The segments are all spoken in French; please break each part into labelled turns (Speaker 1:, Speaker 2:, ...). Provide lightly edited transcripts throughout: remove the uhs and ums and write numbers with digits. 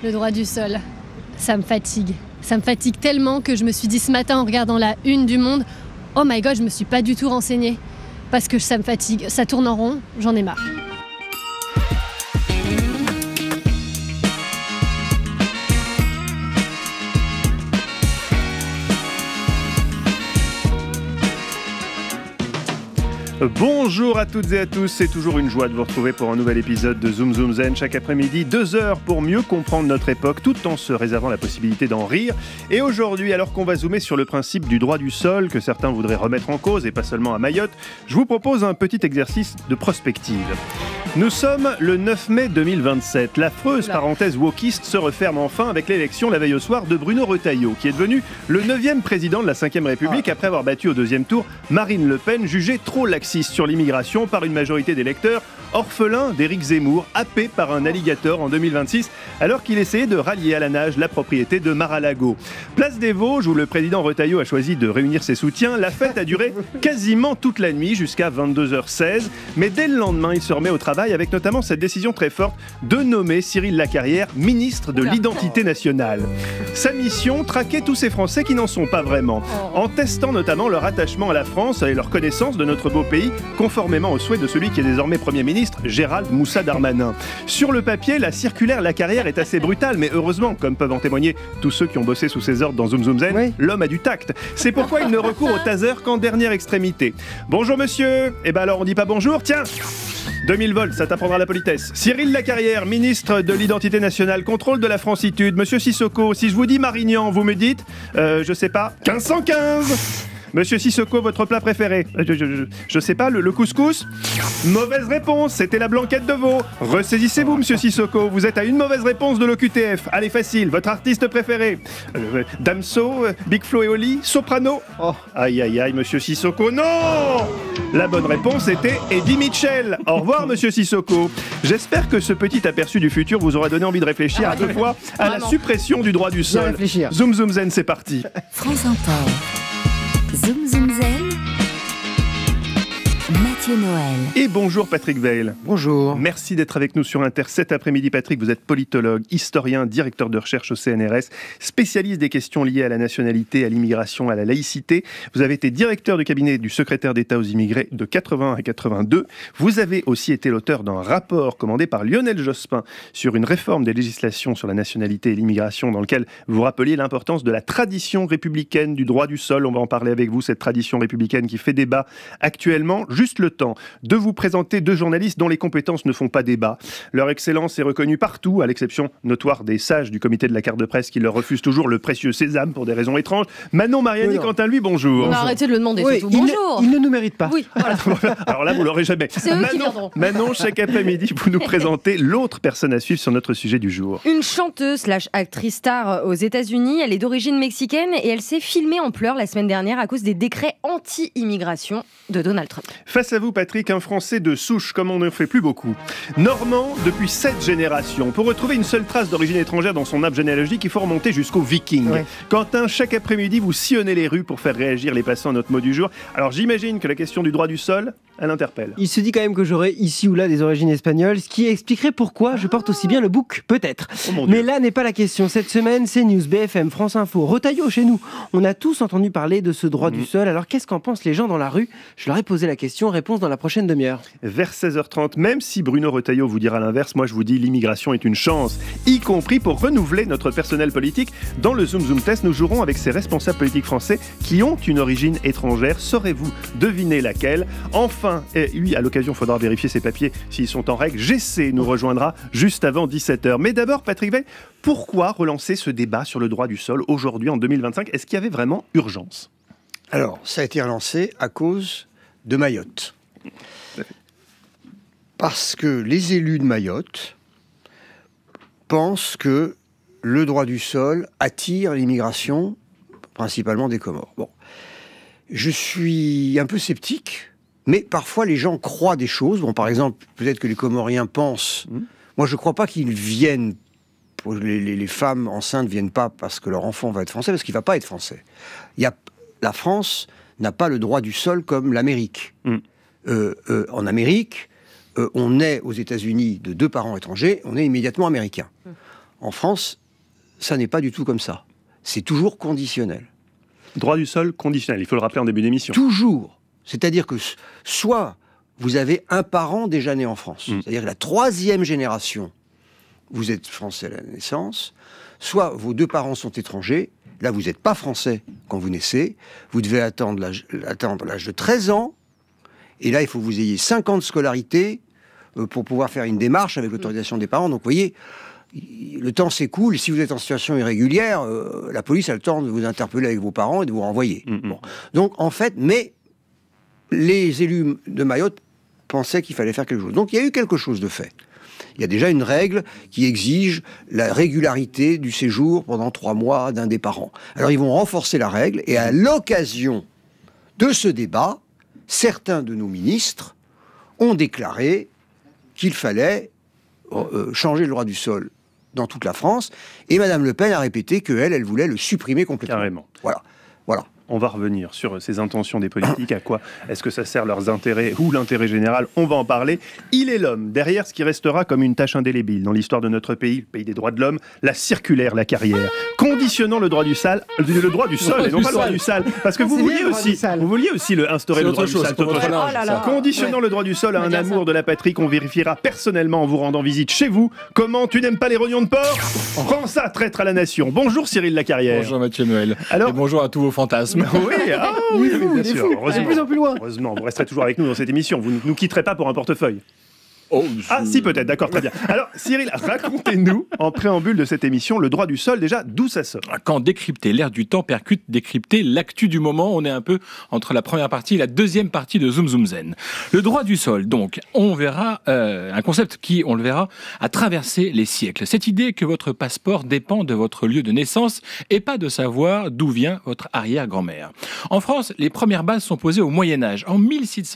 Speaker 1: Le droit du sol, ça me fatigue. Ça me fatigue tellement que je me suis dit ce matin en regardant la une du Monde, oh my god, je me suis pas du tout renseignée. Parce que ça me fatigue, ça tourne en rond, j'en ai marre.
Speaker 2: Bonjour à toutes et à tous, c'est toujours une joie de vous retrouver pour un nouvel épisode de Zoom Zoom Zen chaque après-midi, 2 heures pour mieux comprendre notre époque tout en se réservant la possibilité d'en rire. Et aujourd'hui, alors qu'on va zoomer sur le principe du droit du sol que certains voudraient remettre en cause et pas seulement à Mayotte, je vous propose un petit exercice de prospective. Nous sommes le 9 mai 2027. L'affreuse parenthèse wokiste se referme enfin avec l'élection la veille au soir de Bruno Retailleau, qui est devenu le 9e président de la 5e République après avoir battu au 2e tour Marine Le Pen, jugée trop laxiste sur l'immigration par une majorité d'électeurs orphelins d'Éric Zemmour, happé par un alligator en 2026, alors qu'il essayait de rallier à la nage la propriété de Mar-a-Lago. Place des Vosges, où le président Retailleau a choisi de réunir ses soutiens, la fête a duré quasiment toute la nuit, jusqu'à 22h16. Mais dès le lendemain, il se remet au travail avec notamment cette décision très forte de nommer Cyril Lacarrière ministre de l'Identité nationale. Sa mission, traquer tous ces Français qui n'en sont pas vraiment, en testant notamment leur attachement à la France et leur connaissance de notre beau pays, conformément au souhait de celui qui est désormais Premier ministre, Gérald Moussa Darmanin. Sur le papier, la circulaire Lacarrière est assez brutale, mais heureusement, comme peuvent en témoigner tous ceux qui ont bossé sous ses ordres dans Zoom Zoom Zen, oui. L'homme a du tact. C'est pourquoi il ne recourt au taser qu'en dernière extrémité. Bonjour monsieur. Eh ben alors on dit pas bonjour, tiens. 2000 volts, ça t'apprendra la politesse. Cyril Lacarrière, ministre de l'Identité nationale, contrôle de la francitude. Monsieur Sissoko, si je vous dis Marignan, vous me dites, je sais pas, 1515. Monsieur Sissoko, votre plat préféré? Je sais pas, le couscous? Mauvaise réponse, c'était la blanquette de veau. Ressaisissez-vous, monsieur Sissoko, vous êtes à une mauvaise réponse de l'OQTF. Allez, facile, votre artiste préféré? Damso, Big Flo et Oli, Soprano? Oh. Aïe, aïe, aïe, monsieur Sissoko, non! La bonne réponse était Eddie Mitchell. Au revoir, monsieur Sissoko. J'espère que ce petit aperçu du futur vous aura donné envie de réfléchir à 2 fois à la suppression du droit du sol. Zoom Zoom Zen, c'est parti.
Speaker 3: France Inter. Zoom Zoom Zen, Mathieu Noël.
Speaker 2: Et bonjour Patrick Veil.
Speaker 4: Bonjour.
Speaker 2: Merci d'être avec nous sur Inter cet après-midi. Patrick, vous êtes politologue, historien, directeur de recherche au CNRS, spécialiste des questions liées à la nationalité, à l'immigration, à la laïcité. Vous avez été directeur du cabinet du secrétaire d'État aux immigrés de 80 à 82. Vous avez aussi été l'auteur d'un rapport commandé par Lionel Jospin sur une réforme des législations sur la nationalité et l'immigration, dans lequel vous rappeliez l'importance de la tradition républicaine du droit du sol. On va en parler avec vous, cette tradition républicaine qui fait débat actuellement. Juste le temps de vous présenter 2 journalistes dont les compétences ne font pas débat. Leur excellence est reconnue partout, à l'exception notoire des sages du comité de la carte de presse qui leur refusent toujours le précieux sésame pour des raisons étranges. Manon Mariani, quant à lui, bonjour.
Speaker 1: On va arrêter de le demander,
Speaker 4: oui,
Speaker 1: surtout. Bonjour.
Speaker 4: Il ne nous mérite pas.
Speaker 1: Oui, voilà.
Speaker 2: Alors là, vous l'aurez jamais.
Speaker 1: C'est eux qui viendront.
Speaker 2: Manon, chaque après-midi, vous nous présentez l'autre personne à suivre sur notre sujet du jour.
Speaker 5: Une chanteuse / actrice star aux États-Unis. Elle est d'origine mexicaine et elle s'est filmée en pleurs la semaine dernière à cause des décrets anti-immigration de Donald Trump.
Speaker 2: Face à vous, Patrick, un Français de souche, comme on ne fait plus beaucoup. Normand depuis 7 générations. Pour retrouver une seule trace d'origine étrangère dans son arbre généalogique, il faut remonter jusqu'aux Vikings. Ouais. Quentin, chaque après-midi, vous sillonnez les rues pour faire réagir les passants à notre mot du jour. Alors j'imagine que la question du droit du sol, elle interpelle.
Speaker 4: Il se dit quand même que j'aurais ici ou là des origines espagnoles, ce qui expliquerait pourquoi je porte aussi bien le bouc, peut-être. Oh mais là n'est pas la question. Cette semaine, CNews, BFM, France Info, Retailleau chez nous. On a tous entendu parler de ce droit du sol. Alors qu'est-ce qu'en pensent les gens dans la rue? Je leur ai posé la question, réponse dans la prochaine demi-heure.
Speaker 2: Vers 16h30, même si Bruno Retailleau vous dira l'inverse, moi je vous dis l'immigration est une chance, y compris pour renouveler notre personnel politique. Dans le Zoom Zoom Test, nous jouerons avec ces responsables politiques français qui ont une origine étrangère. Saurez-vous deviner laquelle? Enfin, et lui, à l'occasion, il faudra vérifier ses papiers s'ils sont en règle. GC nous rejoindra juste avant 17h. Mais d'abord, Patrick Veil, pourquoi relancer ce débat sur le droit du sol aujourd'hui en 2025? Est-ce qu'il y avait vraiment urgence?
Speaker 6: Alors, ça a été relancé à cause de Mayotte. Parce que les élus de Mayotte pensent que le droit du sol attire l'immigration, principalement des Comores. Bon, je suis un peu sceptique, mais parfois les gens croient des choses. Bon, par exemple, peut-être que les Comoriens pensent... Moi, je ne crois pas qu'ils viennent... Les femmes enceintes ne viennent pas parce que leur enfant va être français, parce qu'il ne va pas être français. La France n'a pas le droit du sol comme l'Amérique. En Amérique... on naît aux États-Unis de 2 parents étrangers, on est immédiatement américain. En France, ça n'est pas du tout comme ça. C'est toujours conditionnel.
Speaker 2: Droit du sol conditionnel, il faut le rappeler en début d'émission.
Speaker 6: Toujours. C'est-à-dire que soit vous avez un parent déjà né en France, c'est-à-dire la 3e génération, vous êtes français à la naissance, soit vos 2 parents sont étrangers, là vous n'êtes pas français quand vous naissez, vous devez attendre l'âge de 13 ans, et là il faut que vous ayez 5 ans de scolarité pour pouvoir faire une démarche avec l'autorisation des parents. Donc vous voyez, le temps s'écoule, si vous êtes en situation irrégulière, la police a le temps de vous interpeller avec vos parents et de vous renvoyer. Bon. Donc en fait, mais les élus de Mayotte pensaient qu'il fallait faire quelque chose. Donc il y a eu quelque chose de fait. Il y a déjà une règle qui exige la régularité du séjour pendant 3 mois d'un des parents. Alors ils vont renforcer la règle, et à l'occasion de ce débat, certains de nos ministres ont déclaré qu'il fallait changer le droit du sol dans toute la France, et Madame Le Pen a répété qu'elle voulait le supprimer complètement.
Speaker 2: Carrément.
Speaker 6: Voilà.
Speaker 2: On va revenir sur ces intentions des politiques, à quoi est-ce que ça sert leurs intérêts ou l'intérêt général, on va en parler. Il est l'homme, derrière ce qui restera comme une tache indélébile dans l'histoire de notre pays, le pays des droits de l'homme, la circulaire, la carrière, conditionnant le droit du sol, et non pas le droit du sale, parce que vous vouliez aussi instaurer le droit du sale. Conditionnant le droit du sol à un amour de la patrie qu'on vérifiera personnellement en vous rendant visite chez vous. Comment, tu n'aimes pas les rognons de porc? Prends ça, traître à la nation. Bonjour Cyril Lacarrière.
Speaker 7: Bonjour Mathieu Noël.
Speaker 2: Alors,
Speaker 7: et bonjour à tous vos fantasmes.
Speaker 2: Oui, bien sûr.
Speaker 4: De plus en plus loin.
Speaker 2: Heureusement, vous resterez toujours avec nous dans cette émission. Vous ne nous quitterez pas pour un portefeuille. Si, peut-être, d'accord, très bien. Alors, Cyril, racontez-nous, en préambule de cette émission, le droit du sol, déjà, d'où ça sort?
Speaker 7: Quand décrypter l'air du temps percute décrypter l'actu du moment, on est un peu entre la première partie et la deuxième partie de Zoom Zoom Zen. Le droit du sol, donc, on verra un concept qui, on le verra, a traversé les siècles. Cette idée que votre passeport dépend de votre lieu de naissance et pas de savoir d'où vient votre arrière-grand-mère. En France, les premières bases sont posées au Moyen-Âge. En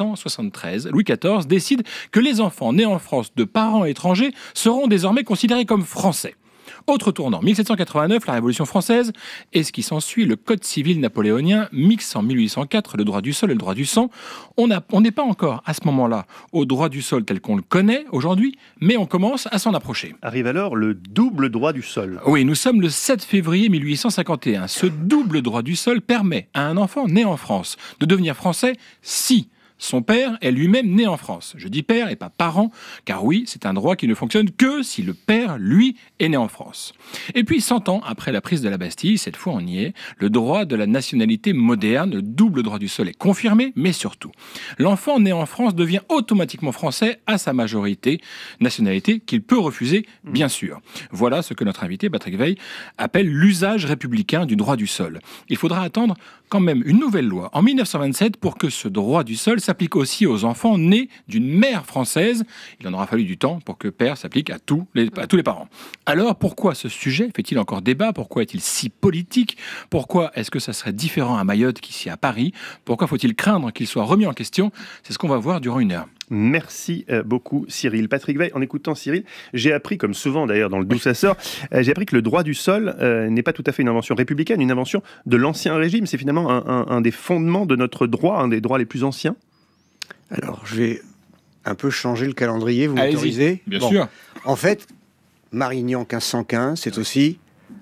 Speaker 7: 1673, Louis XIV décide que les enfants nés en France de parents étrangers seront désormais considérés comme français. Autre tournant, 1789, la Révolution française, et ce qui s'ensuit, le Code civil napoléonien mixe en 1804 le droit du sol et le droit du sang. On n'est pas encore, à ce moment-là, au droit du sol tel qu'on le connaît aujourd'hui, mais on commence à s'en approcher.
Speaker 2: Arrive alors le double droit du sol.
Speaker 7: Oui, nous sommes le 7 février 1851. Ce double droit du sol permet à un enfant né en France de devenir français si son père est lui-même né en France. Je dis père et pas parent, car oui, c'est un droit qui ne fonctionne que si le père, lui, est né en France. Et puis, 100 ans après la prise de la Bastille, cette fois on y est, le droit de la nationalité moderne, le double droit du sol est confirmé, mais surtout, l'enfant né en France devient automatiquement français à sa majorité, nationalité qu'il peut refuser, bien sûr. Voilà ce que notre invité, Patrick Veil, appelle l'usage républicain du droit du sol. Il faudra attendre quand même une nouvelle loi en 1927 pour que ce droit du sol s'applique aussi aux enfants nés d'une mère française. Il en aura fallu du temps pour que père s'applique à tous les parents. Alors pourquoi ce sujet fait-il encore débat? Pourquoi est-il si politique? Pourquoi est-ce que ça serait différent à Mayotte qu'ici à Paris? Pourquoi faut-il craindre qu'il soit remis en question? C'est ce qu'on va voir durant une heure.
Speaker 2: Merci beaucoup Cyril. Patrick Veil, en écoutant Cyril, j'ai appris, comme souvent d'ailleurs dans le D'où ça sort, j'ai appris que le droit du sol n'est pas tout à fait une invention républicaine, une invention de l'Ancien Régime. C'est finalement un des fondements de notre droit, un des droits les plus anciens.
Speaker 6: Alors, je vais un peu changer le calendrier, vous m'autorisez?
Speaker 7: Bien sûr.
Speaker 6: En fait, Marignan 1515, c'est aussi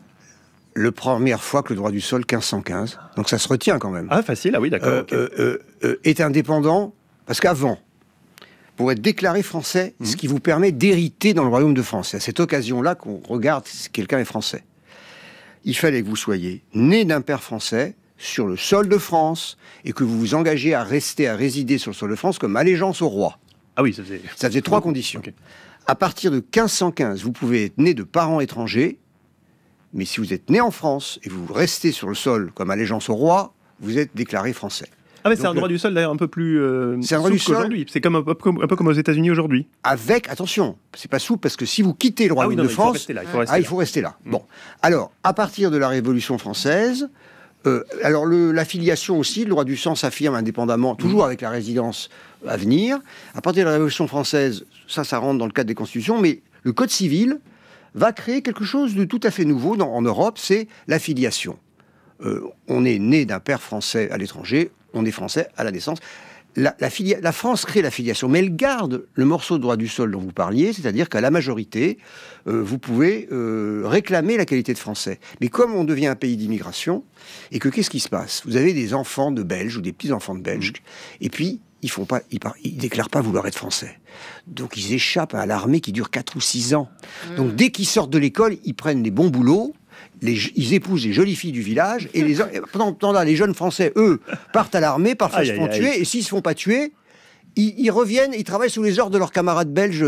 Speaker 6: la première fois que le droit du sol 1515, donc ça se retient quand même.
Speaker 2: Ah, facile, ah oui, d'accord.
Speaker 6: Est indépendant, parce qu'avant, pour être déclaré français, ce qui vous permet d'hériter dans le royaume de France. C'est à cette occasion-là qu'on regarde si quelqu'un est français. Il fallait que vous soyez né d'un père français sur le sol de France et que vous vous engagez à résider sur le sol de France comme allégeance au roi.
Speaker 2: Ah oui,
Speaker 6: ça faisait 3 conditions.
Speaker 2: Okay.
Speaker 6: À partir de 1515, vous pouvez être né de parents étrangers, mais si vous êtes né en France et vous restez sur le sol comme allégeance au roi, vous êtes déclaré français.
Speaker 2: Ah mais c'est un droit du sol d'ailleurs un peu plus
Speaker 6: c'est un droit du sol
Speaker 2: aujourd'hui. C'est comme un peu comme aux États-Unis aujourd'hui.
Speaker 6: Avec, attention, c'est pas souple parce que si vous quittez le royaume de France, il faut rester là. Bon, alors à partir de la Révolution française, la filiation aussi, le droit du sang s'affirme indépendamment, toujours avec la résidence à venir. À partir de la Révolution française, ça rentre dans le cadre des constitutions, mais le Code civil va créer quelque chose de tout à fait nouveau en Europe, c'est la filiation. On est né d'un père français à l'étranger, on est français à la naissance. la France crée la filiation, mais elle garde le morceau de droit du sol dont vous parliez, c'est-à-dire qu'à la majorité, vous pouvez réclamer la qualité de français. Mais comme on devient un pays d'immigration, et que qu'est-ce qui se passe? Vous avez des enfants de Belges ou des petits-enfants de Belges, et puis ils déclarent pas vouloir être français. Donc ils échappent à l'armée qui dure 4 ou 6 ans. Donc dès qu'ils sortent de l'école, ils prennent les bons boulots, ils épousent les jolies filles du village, et pendant ce temps-là, les jeunes Français, eux, partent à l'armée, parfois se font tuer, et s'ils se font pas tuer, ils reviennent, ils travaillent sous les ordres de leurs camarades belges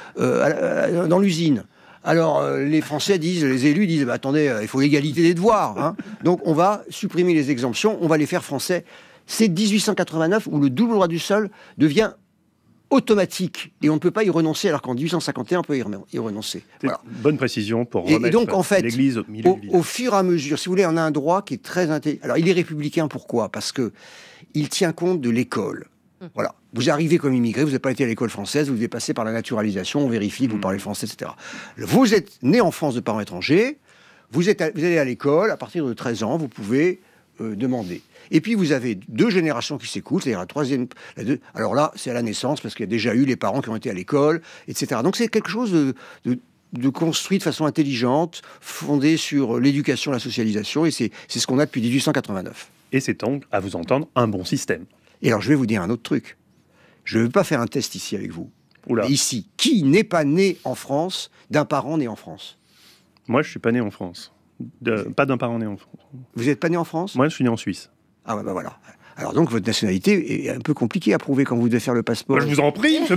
Speaker 6: dans l'usine. Alors, les Français disent, les élus disent, attendez, il faut l'égalité des devoirs. Hein. Donc, on va supprimer les exemptions, on va les faire français. C'est 1889 où le double droit du sol devient automatique et on ne peut pas y renoncer, alors qu'en 1851, on peut y renoncer. Voilà.
Speaker 2: Bonne précision pour remettre
Speaker 6: et donc, en fait,
Speaker 2: l'église au milieu du village.
Speaker 6: Au fur et à mesure, si vous voulez, on a un droit qui est très intelligent. Alors, il est républicain, pourquoi? Parce que il tient compte de l'école. Voilà. Vous arrivez comme immigré, vous n'avez pas été à l'école française, vous devez passer par la naturalisation, on vérifie que vous parlez français, etc. Vous êtes né en France de parents étrangers, vous allez à l'école, à partir de 13 ans, vous pouvez demander. Et puis vous avez 2 générations qui s'écoulent, c'est-à-dire alors là, c'est à la naissance, parce qu'il y a déjà eu les parents qui ont été à l'école, etc. Donc c'est quelque chose de construit de façon intelligente, fondé sur l'éducation, la socialisation, et c'est ce qu'on a depuis 1889.
Speaker 2: Et c'est donc, à vous entendre, un bon système.
Speaker 6: Et alors je vais vous dire un autre truc. Je ne veux pas faire un test ici avec vous.
Speaker 2: Oula.
Speaker 6: Mais ici, qui n'est pas né en France d'un parent né en France?
Speaker 2: Moi, je suis pas né en France. Pas d'un parent né en France.
Speaker 6: Vous n'êtes pas né en France?
Speaker 2: Moi, je suis né en Suisse.
Speaker 6: Ah ouais, voilà. Alors donc, votre nationalité est un peu compliquée à prouver quand vous devez faire le passeport.
Speaker 2: Moi, je vous en prie, je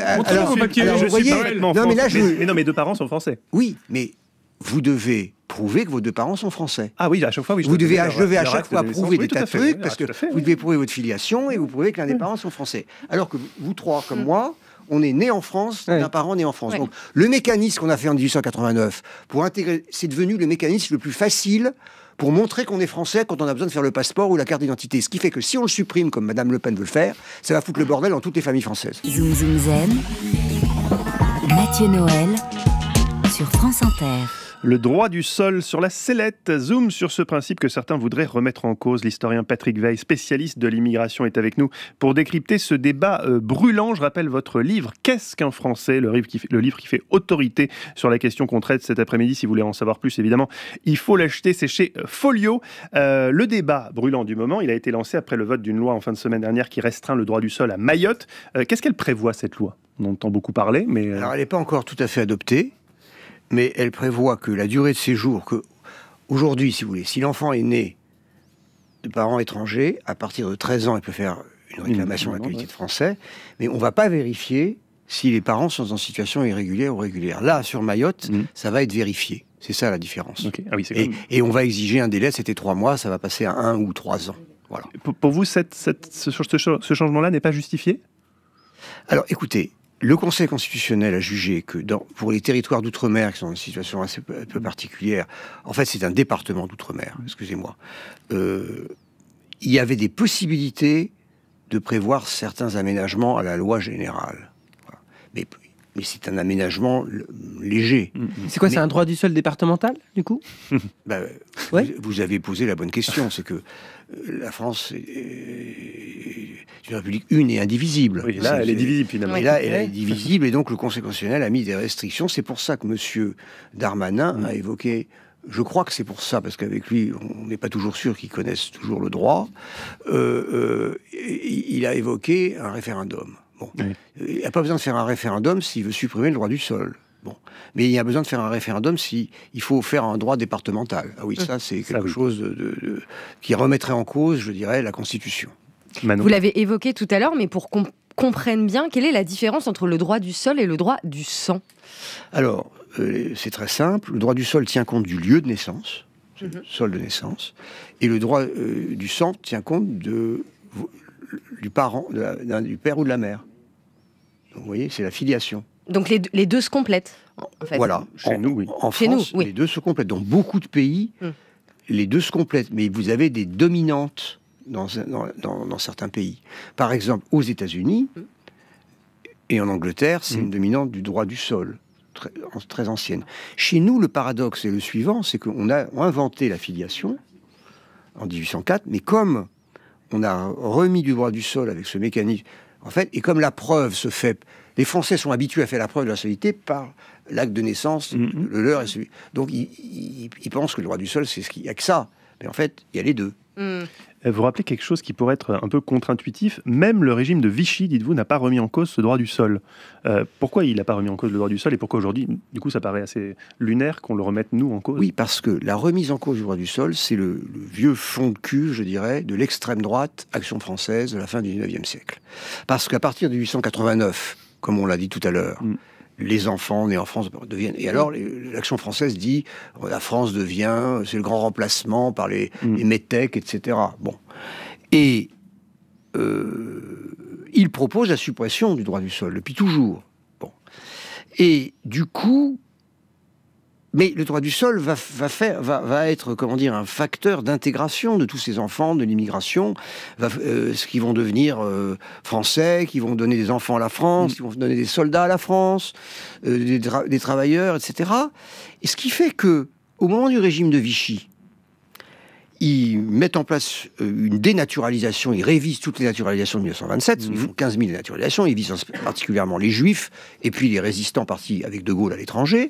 Speaker 6: vous voyez,
Speaker 2: mais mes 2 parents sont français.
Speaker 6: Oui, mais vous devez prouver que vos 2 parents sont français.
Speaker 2: Ah oui, à chaque fois, oui.
Speaker 6: Vous devez à chaque fois prouver des tas de trucs, parce que
Speaker 2: fait,
Speaker 6: vous devez prouver votre filiation et vous prouvez que l'un des parents sont français. Alors que vous 3, comme moi, on est né en France, d'un parent né en France. Donc, le mécanisme qu'on a fait en 1889 pour intégrer, c'est devenu le mécanisme le plus facile pour montrer qu'on est français quand on a besoin de faire le passeport ou la carte d'identité. Ce qui fait que si on le supprime, comme Madame Le Pen veut le faire, ça va foutre le bordel dans toutes les familles françaises.
Speaker 3: Zoom Zoom Zen, Mathieu Noël, sur France Inter.
Speaker 2: Le droit du sol sur la sellette. Zoom sur ce principe que certains voudraient remettre en cause. L'historien Patrick Veil, spécialiste de l'immigration, est avec nous pour décrypter ce débat brûlant. Je rappelle votre livre « Qu'est-ce qu'un Français ?» le livre qui fait autorité sur la question qu'on traite cet après-midi. Si vous voulez en savoir plus, évidemment, il faut l'acheter. C'est chez Folio. Le débat brûlant du moment, il a été lancé après le vote d'une loi en fin de semaine dernière qui restreint le droit du sol à Mayotte. Qu'est-ce qu'elle prévoit, cette loi? On entend beaucoup parler, mais...
Speaker 6: Alors, elle n'est pas encore tout à fait adoptée. Mais elle prévoit que la durée de séjour, aujourd'hui, si vous voulez, si l'enfant est né de parents étrangers, à partir de 13 ans, il peut faire une réclamation à la qualité de français, mais on ne va pas vérifier si les parents sont en situation irrégulière ou régulière. Là, sur Mayotte, ça va être vérifié. C'est ça la différence.
Speaker 2: Okay. Ah oui,
Speaker 6: et on va exiger un délai, c'était 3 mois, ça va passer à 1 ou 3 ans. Voilà.
Speaker 2: Pour vous, ce changement-là n'est pas justifié?
Speaker 6: Alors, écoutez, le Conseil constitutionnel a jugé que pour les territoires d'outre-mer qui sont dans une situation assez peu particulière, en fait c'est un département d'outre-mer, excusez-moi, il y avait des possibilités de prévoir certains aménagements à la loi générale. Voilà. Mais c'est un aménagement léger.
Speaker 4: C'est quoi, c'est un droit du sol départemental, du coup?
Speaker 6: Vous avez posé la bonne question, c'est que la France est une république une et indivisible.
Speaker 2: Oui, là, elle est divisible, finalement.
Speaker 6: Et là, elle est divisible, et donc le Conseil constitutionnel a mis des restrictions. C'est pour ça que M. Darmanin a évoqué... Je crois que c'est pour ça, parce qu'avec lui, on n'est pas toujours sûr qu'il connaisse toujours le droit. Il a évoqué un référendum. Bon. Il n'a pas besoin de faire un référendum s'il veut supprimer le droit du sol. Bon. Mais il y a besoin de faire un référendum s'il faut faire un droit départemental. Ah oui, ça, c'est quelque chose qui remettrait en cause, je dirais, la Constitution.
Speaker 5: Manon. Vous l'avez évoqué tout à l'heure, mais pour qu'on comprenne bien, quelle est la différence entre le droit du sol et le droit du sang?
Speaker 6: Alors, c'est très simple. Le droit du sol tient compte du lieu de naissance, sol de naissance, et le droit du sang tient compte du parent, du père ou de la mère. Donc, vous voyez, c'est la filiation.
Speaker 5: Donc les deux se complètent, en fait.
Speaker 6: Voilà.
Speaker 2: Chez nous, oui.
Speaker 6: En France, les deux se complètent. Dans beaucoup de pays, les deux se complètent. Mais vous avez des dominantes dans certains pays. Par exemple, aux États-Unis et en Angleterre, c'est une dominante du droit du sol, très ancienne. Chez nous, le paradoxe est le suivant, c'est qu'on a inventé la filiation en 1804, mais comme on a remis du droit du sol avec ce mécanisme. En fait, et comme la preuve se fait, les Français sont habitués à faire la preuve de la nationalité par l'acte de naissance, le leur et celui. Donc ils pensent que le droit du sol, c'est ce qu'il y a que ça. Mais en fait, il y a les deux.
Speaker 2: Vous rappelez quelque chose qui pourrait être un peu contre-intuitif. Même le régime de Vichy, dites-vous, n'a pas remis en cause ce droit du sol. Pourquoi il n'a pas remis en cause le droit du sol et pourquoi aujourd'hui, du coup, ça paraît assez lunaire qu'on le remette, nous, en cause?
Speaker 6: Oui, parce que la remise en cause du droit du sol, c'est le vieux fond de cul, je dirais, de l'extrême droite, Action française, de la fin du 19e siècle. Parce qu'à partir de 1889, comme on l'a dit tout à l'heure, les enfants nés en France deviennent... Et alors, l'Action française dit, la France devient... C'est le grand remplacement par les métèques, etc. Bon. Et il propose la suppression du droit du sol, depuis toujours. Bon. Et du coup... Mais le droit du sol va être, comment dire, un facteur d'intégration de tous ces enfants de l'immigration, ce qui vont devenir français, qui vont donner des enfants à la France, qui vont donner des soldats à la France, des travailleurs, etc. Et ce qui fait que, au moment du régime de Vichy, ils mettent en place une dénaturalisation, ils révisent toutes les naturalisations de 1927, ils font 15 000 dénaturalisations, ils visent particulièrement les Juifs, et puis les résistants partis avec De Gaulle à l'étranger.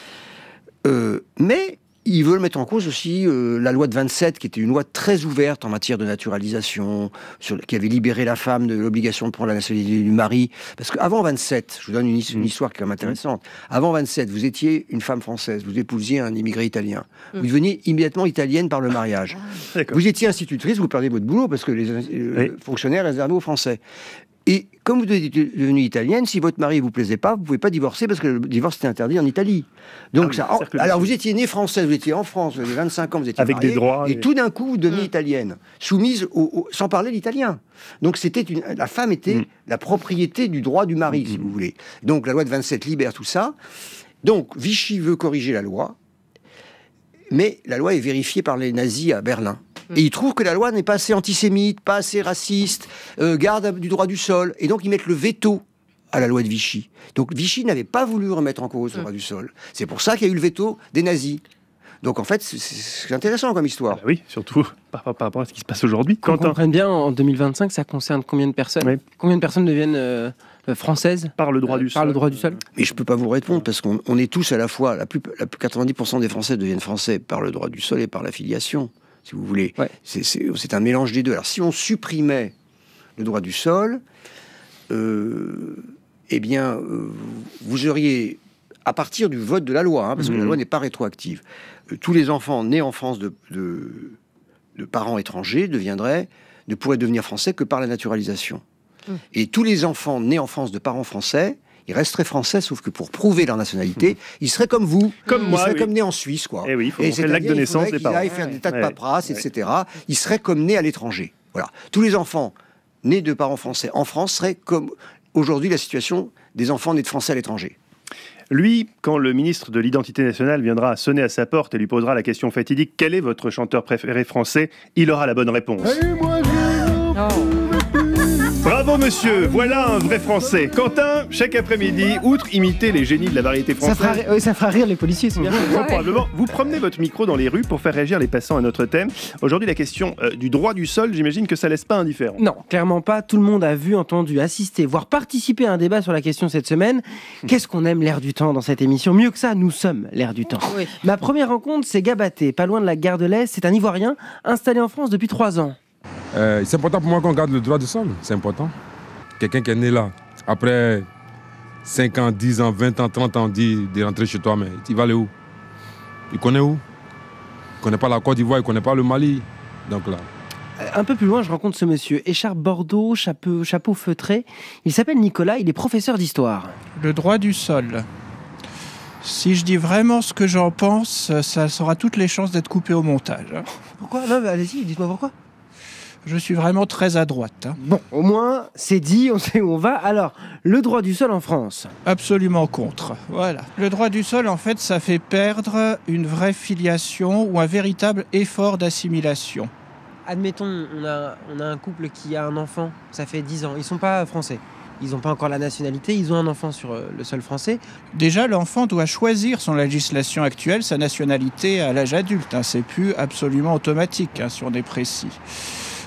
Speaker 6: Mais ils veulent mettre en cause aussi la loi de 27, qui était une loi très ouverte en matière de naturalisation, qui avait libéré la femme de l'obligation de prendre la nationalité du mari. Parce qu'avant 27, je vous donne une histoire qui est quand même intéressante. Avant 27, vous étiez une femme française, vous épousiez un immigré italien. Vous deveniez immédiatement italienne par le mariage. Vous étiez institutrice, vous perdez votre boulot parce que les fonctionnaires réservés aux Français. Et comme vous êtes devenue italienne, si votre mari ne vous plaisait pas, vous ne pouvez pas divorcer parce que le divorce était interdit en Italie. Donc alors vous étiez née française, vous étiez en France, vous avez 25 ans, vous étiez
Speaker 2: avec
Speaker 6: mariée,
Speaker 2: des droits.
Speaker 6: Et tout d'un coup, vous deveniez italienne, soumise sans parler l'italien. Donc la femme était la propriété du droit du mari, si vous voulez. Donc la loi de 27 libère tout ça. Donc Vichy veut corriger la loi, mais la loi est vérifiée par les nazis à Berlin. Et ils trouvent que la loi n'est pas assez antisémite, pas assez raciste, garde du droit du sol. Et donc ils mettent le veto à la loi de Vichy. Donc Vichy n'avait pas voulu remettre en cause le droit du sol. C'est pour ça qu'il y a eu le veto des nazis. Donc en fait, c'est intéressant comme histoire.
Speaker 2: Oui, surtout par rapport à ce qui se passe aujourd'hui.
Speaker 4: Qu'on comprenne bien, en 2025, ça concerne combien de personnes? Combien de personnes deviennent françaises
Speaker 2: par le droit du sol?
Speaker 6: Mais je ne peux pas vous répondre, parce qu'on est tous à la fois... 90% des Français deviennent français par le droit du sol et par la filiation, si vous voulez. C'est un mélange des deux. Alors si on supprimait le droit du sol, vous auriez, à partir du vote de la loi, parce que la loi n'est pas rétroactive, tous les enfants nés en France de parents étrangers ne pourraient devenir français que par la naturalisation. Et tous les enfants nés en France de parents français, ils resteraient français, sauf que pour prouver leur nationalité, ils seraient comme vous.
Speaker 2: Comme moi,
Speaker 6: ils seraient comme nés en Suisse, quoi.
Speaker 2: Et oui, il faut montrer l'acte de naissance des parents.
Speaker 6: Ils faire des tas de paperasse, etc. Ils seraient comme nés à l'étranger. Voilà. Tous les enfants nés de parents français en France seraient comme aujourd'hui la situation des enfants nés de Français à l'étranger.
Speaker 2: Lui, quand le ministre de l'Identité nationale viendra sonner à sa porte et lui posera la question fatidique « Quel est votre chanteur préféré français ?», il aura la bonne réponse. Bravo monsieur, voilà un vrai Français. Quentin, chaque après-midi, outre imiter les génies de la variété française...
Speaker 4: Ça fera rire les policiers, c'est bien.
Speaker 2: Probablement. Vous promenez votre micro dans les rues pour faire réagir les passants à notre thème. Aujourd'hui, la question du droit du sol, j'imagine que ça laisse pas indifférent.
Speaker 4: Non, clairement pas. Tout le monde a vu, entendu, assisté, voire participé à un débat sur la question cette semaine. Qu'est-ce qu'on aime l'air du temps dans cette émission? Mieux que ça, nous sommes l'air du temps. Oui. Ma première rencontre, c'est Gabaté, pas loin de la gare de l'Est. C'est un Ivoirien installé en France depuis 3 ans.
Speaker 8: C'est important pour moi qu'on garde le droit du sol, c'est important. Quelqu'un qui est né là, après 5 ans, 10 ans, 20 ans, 30 ans, on dit de rentrer chez toi, mais il va aller où? Il connaît où? Il connaît pas la Côte d'Ivoire, il connaît pas le Mali. Donc là.
Speaker 4: Un peu plus loin, je rencontre ce monsieur, écharpe bordeaux, chapeau feutré. Il s'appelle Nicolas, il est professeur d'histoire.
Speaker 9: Le droit du sol. Si je dis vraiment ce que j'en pense, ça aura toutes les chances d'être coupé au montage.
Speaker 4: Pourquoi? Non, allez-y, dites-moi pourquoi.
Speaker 9: Je suis vraiment très à droite.
Speaker 4: Bon, au moins, c'est dit, on sait où on va. Alors, le droit du sol en France?
Speaker 9: Absolument contre. Voilà. Le droit du sol, en fait, ça fait perdre une vraie filiation ou un véritable effort d'assimilation.
Speaker 4: Admettons, on a un couple qui a un enfant, ça fait 10 ans. Ils sont pas français. Ils n'ont pas encore la nationalité, ils ont un enfant sur le sol français.
Speaker 9: Déjà, l'enfant doit choisir son législation actuelle, sa nationalité à l'âge adulte. C'est plus absolument automatique, si on est précis.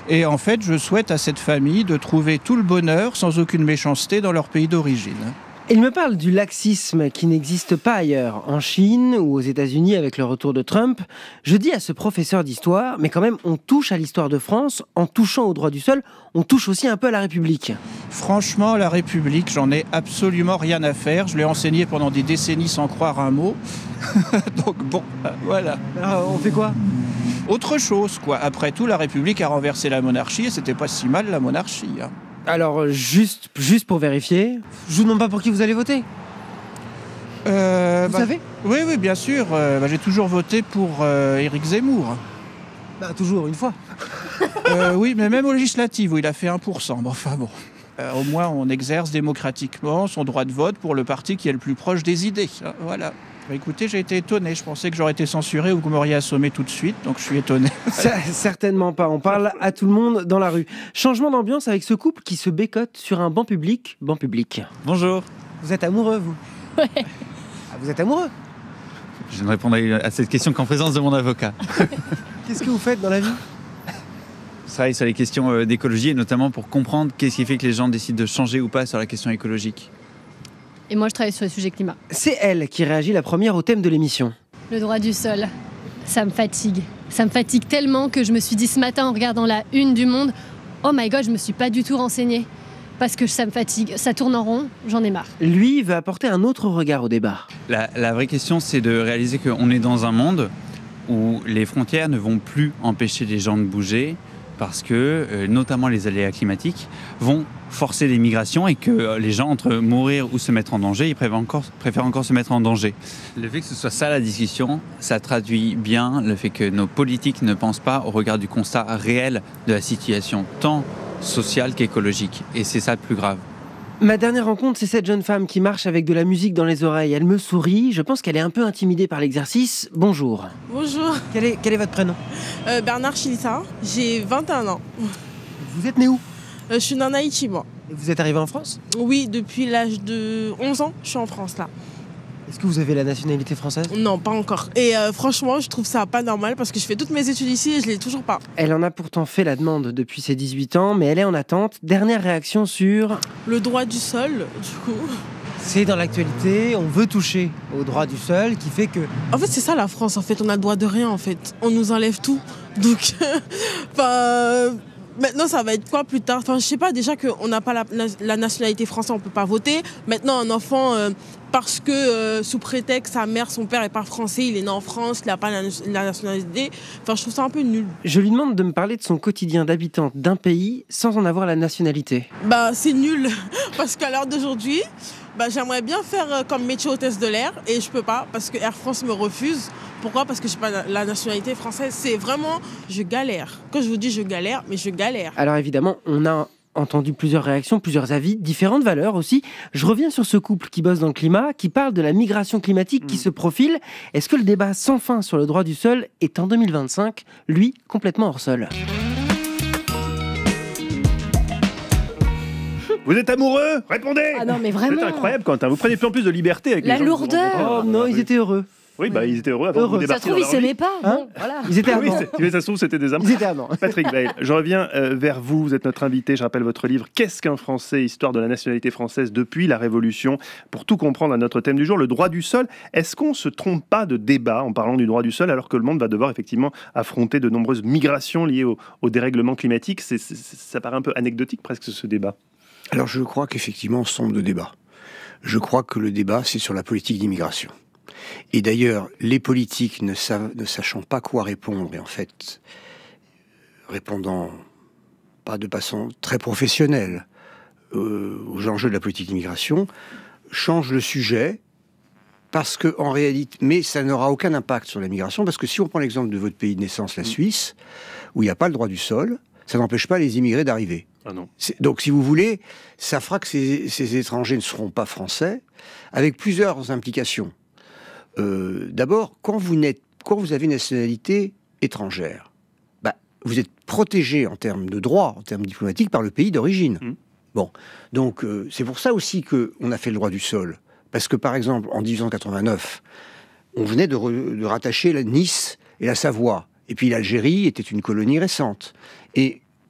Speaker 9: Et en fait, je souhaite à cette famille de trouver tout le bonheur sans aucune méchanceté dans leur pays d'origine.
Speaker 4: Il me parle du laxisme qui n'existe pas ailleurs, en Chine ou aux États-Unis avec le retour de Trump. Je dis à ce professeur d'histoire, mais quand même, on touche à l'histoire de France. En touchant au droit du sol, on touche aussi un peu à la République.
Speaker 9: Franchement, la République, j'en ai absolument rien à faire. Je l'ai enseigné pendant des décennies sans croire un mot. Donc bon, voilà.
Speaker 4: Alors, on fait quoi ?
Speaker 9: Autre chose, quoi. Après tout, la République a renversé la monarchie et c'était pas si mal, la monarchie.
Speaker 4: Alors, juste pour vérifier, je vous demande pas pour qui vous allez voter. Vous savez ?
Speaker 9: Oui, bien sûr. J'ai toujours voté pour Éric Zemmour.
Speaker 4: Toujours, une fois.
Speaker 9: Oui, mais même aux législatives, où il a fait 1%. Au moins, on exerce démocratiquement son droit de vote pour le parti qui est le plus proche des idées. Voilà. Écoutez, j'ai été étonné. Je pensais que j'aurais été censuré ou que vous m'auriez assommé tout de suite, donc je suis étonné.
Speaker 4: Certainement pas. On parle à tout le monde dans la rue. Changement d'ambiance avec ce couple qui se bécote sur un banc public.
Speaker 10: Bonjour.
Speaker 4: Vous êtes amoureux, vous ?
Speaker 1: Ouais.
Speaker 4: Vous êtes amoureux ?
Speaker 10: Je ne répondrai à cette question qu'en présence de mon avocat.
Speaker 4: Qu'est-ce que vous faites dans la vie ?
Speaker 10: Je travaille sur les questions d'écologie et notamment pour comprendre qu'est-ce qui fait que les gens décident de changer ou pas sur la question écologique.
Speaker 1: Et moi, je travaille sur le sujet climat.
Speaker 4: C'est elle qui réagit la première au thème de l'émission.
Speaker 1: Le droit du sol, ça me fatigue. Ça me fatigue tellement que je me suis dit ce matin en regardant la une du Monde, oh my god, je me suis pas du tout renseignée. Parce que ça me fatigue, ça tourne en rond, j'en ai marre.
Speaker 4: Lui veut apporter un autre regard au débat.
Speaker 10: La vraie question, c'est de réaliser qu'on est dans un monde où les frontières ne vont plus empêcher les gens de bouger parce que, notamment les aléas climatiques, vont forcer les migrations et que les gens, entre mourir ou se mettre en danger, ils préfèrent encore se mettre en danger. Le fait que ce soit ça la discussion, ça traduit bien le fait que nos politiques ne pensent pas au regard du constat réel de la situation, tant sociale qu'écologique. Et c'est ça le plus grave.
Speaker 4: Ma dernière rencontre, c'est cette jeune femme qui marche avec de la musique dans les oreilles. Elle me sourit, je pense qu'elle est un peu intimidée par l'exercice. Bonjour.
Speaker 11: Bonjour.
Speaker 4: Quel est votre prénom ?
Speaker 11: Bernard Chilissa, j'ai 21 ans.
Speaker 4: Vous êtes né où ?
Speaker 11: Je suis née en Haïti, moi.
Speaker 4: Et vous êtes arrivé en France ?
Speaker 11: Oui, depuis l'âge de 11 ans, je suis en France, là.
Speaker 4: Est-ce que vous avez la nationalité française ?
Speaker 11: Non, pas encore. Et franchement, je trouve ça pas normal parce que je fais toutes mes études ici et je l'ai toujours pas.
Speaker 4: Elle en a pourtant fait la demande depuis ses 18 ans, mais elle est en attente. Dernière réaction sur...
Speaker 11: Le droit du sol, du coup.
Speaker 4: C'est dans l'actualité, on veut toucher au droit du sol, qui fait que...
Speaker 11: En fait, c'est ça la France, en fait. On a le droit de rien, en fait. On nous enlève tout. Donc, maintenant, ça va être quoi plus tard ? Je sais pas, déjà qu'on n'a pas la nationalité française, on peut pas voter. Maintenant, un enfant, parce que sous prétexte sa mère, son père est pas français, il est né en France, il n'a pas la nationalité. Je trouve ça un peu nul.
Speaker 4: Je lui demande de me parler de son quotidien d'habitante d'un pays sans en avoir la nationalité.
Speaker 11: C'est nul, parce qu'à l'heure d'aujourd'hui, j'aimerais bien faire comme métier hôtesse de l'air, et je peux pas, parce que Air France me refuse. Pourquoi ? Parce que je n'ai pas la nationalité française. C'est vraiment, je galère. Quand je vous dis je galère, mais je galère.
Speaker 4: Alors évidemment, on a entendu plusieurs réactions, plusieurs avis, différentes valeurs aussi. Je reviens sur ce couple qui bosse dans le climat, qui parle de la migration climatique qui se profile. Est-ce que le débat sans fin sur le droit du sol est en 2025, lui, complètement hors sol ?
Speaker 2: Vous êtes amoureux ? Répondez !
Speaker 5: Ah non, mais vraiment.
Speaker 2: C'est incroyable, Quentin. Vous prenez de plus en plus de liberté avec
Speaker 5: la
Speaker 2: les gens.
Speaker 5: lourdeur.
Speaker 4: Oh non, ils étaient heureux.
Speaker 2: Oui, ils étaient heureux avant de vous
Speaker 5: Ça
Speaker 2: débarquer
Speaker 5: se trouve, ils s'aimaient pas. Bon, voilà.
Speaker 4: Ils étaient amants.
Speaker 2: Mais ça se trouve, c'était des amants.
Speaker 4: Ils étaient amants.
Speaker 2: Patrick Bail, je reviens vers vous. Vous êtes notre invité. Je rappelle votre livre « Qu'est-ce qu'un Français ? Histoire de la nationalité française depuis la Révolution ». Pour tout comprendre à notre thème du jour, le droit du sol. Est-ce qu'on ne se trompe pas de débat en parlant du droit du sol alors que le monde va devoir effectivement affronter de nombreuses migrations liées au dérèglement climatique ? Ça paraît un peu anecdotique presque ce débat.
Speaker 6: Alors je crois qu'effectivement on se trompe de débat. Je crois que le débat c'est sur la politique d'immigration. Et d'ailleurs, les politiques ne sachant pas quoi répondre, et en fait, répondant pas de façon très professionnelle aux enjeux de la politique d'immigration, changent le sujet, parce que en réalité, mais ça n'aura aucun impact sur la migration, parce que si on prend l'exemple de votre pays de naissance, la Suisse, où il n'y a pas le droit du sol, ça n'empêche pas les immigrés d'arriver.
Speaker 2: Ah non.
Speaker 6: Donc, si vous voulez, ça fera que ces étrangers ne seront pas français, avec plusieurs implications. D'abord, quand vous avez une nationalité étrangère, vous êtes protégé en termes de droit, en termes diplomatiques, par le pays d'origine. Bon, donc c'est pour ça aussi qu'on a fait le droit du sol. Parce que, par exemple, en 1889, on venait de rattacher la Nice et la Savoie. Et puis l'Algérie était une colonie récente. Et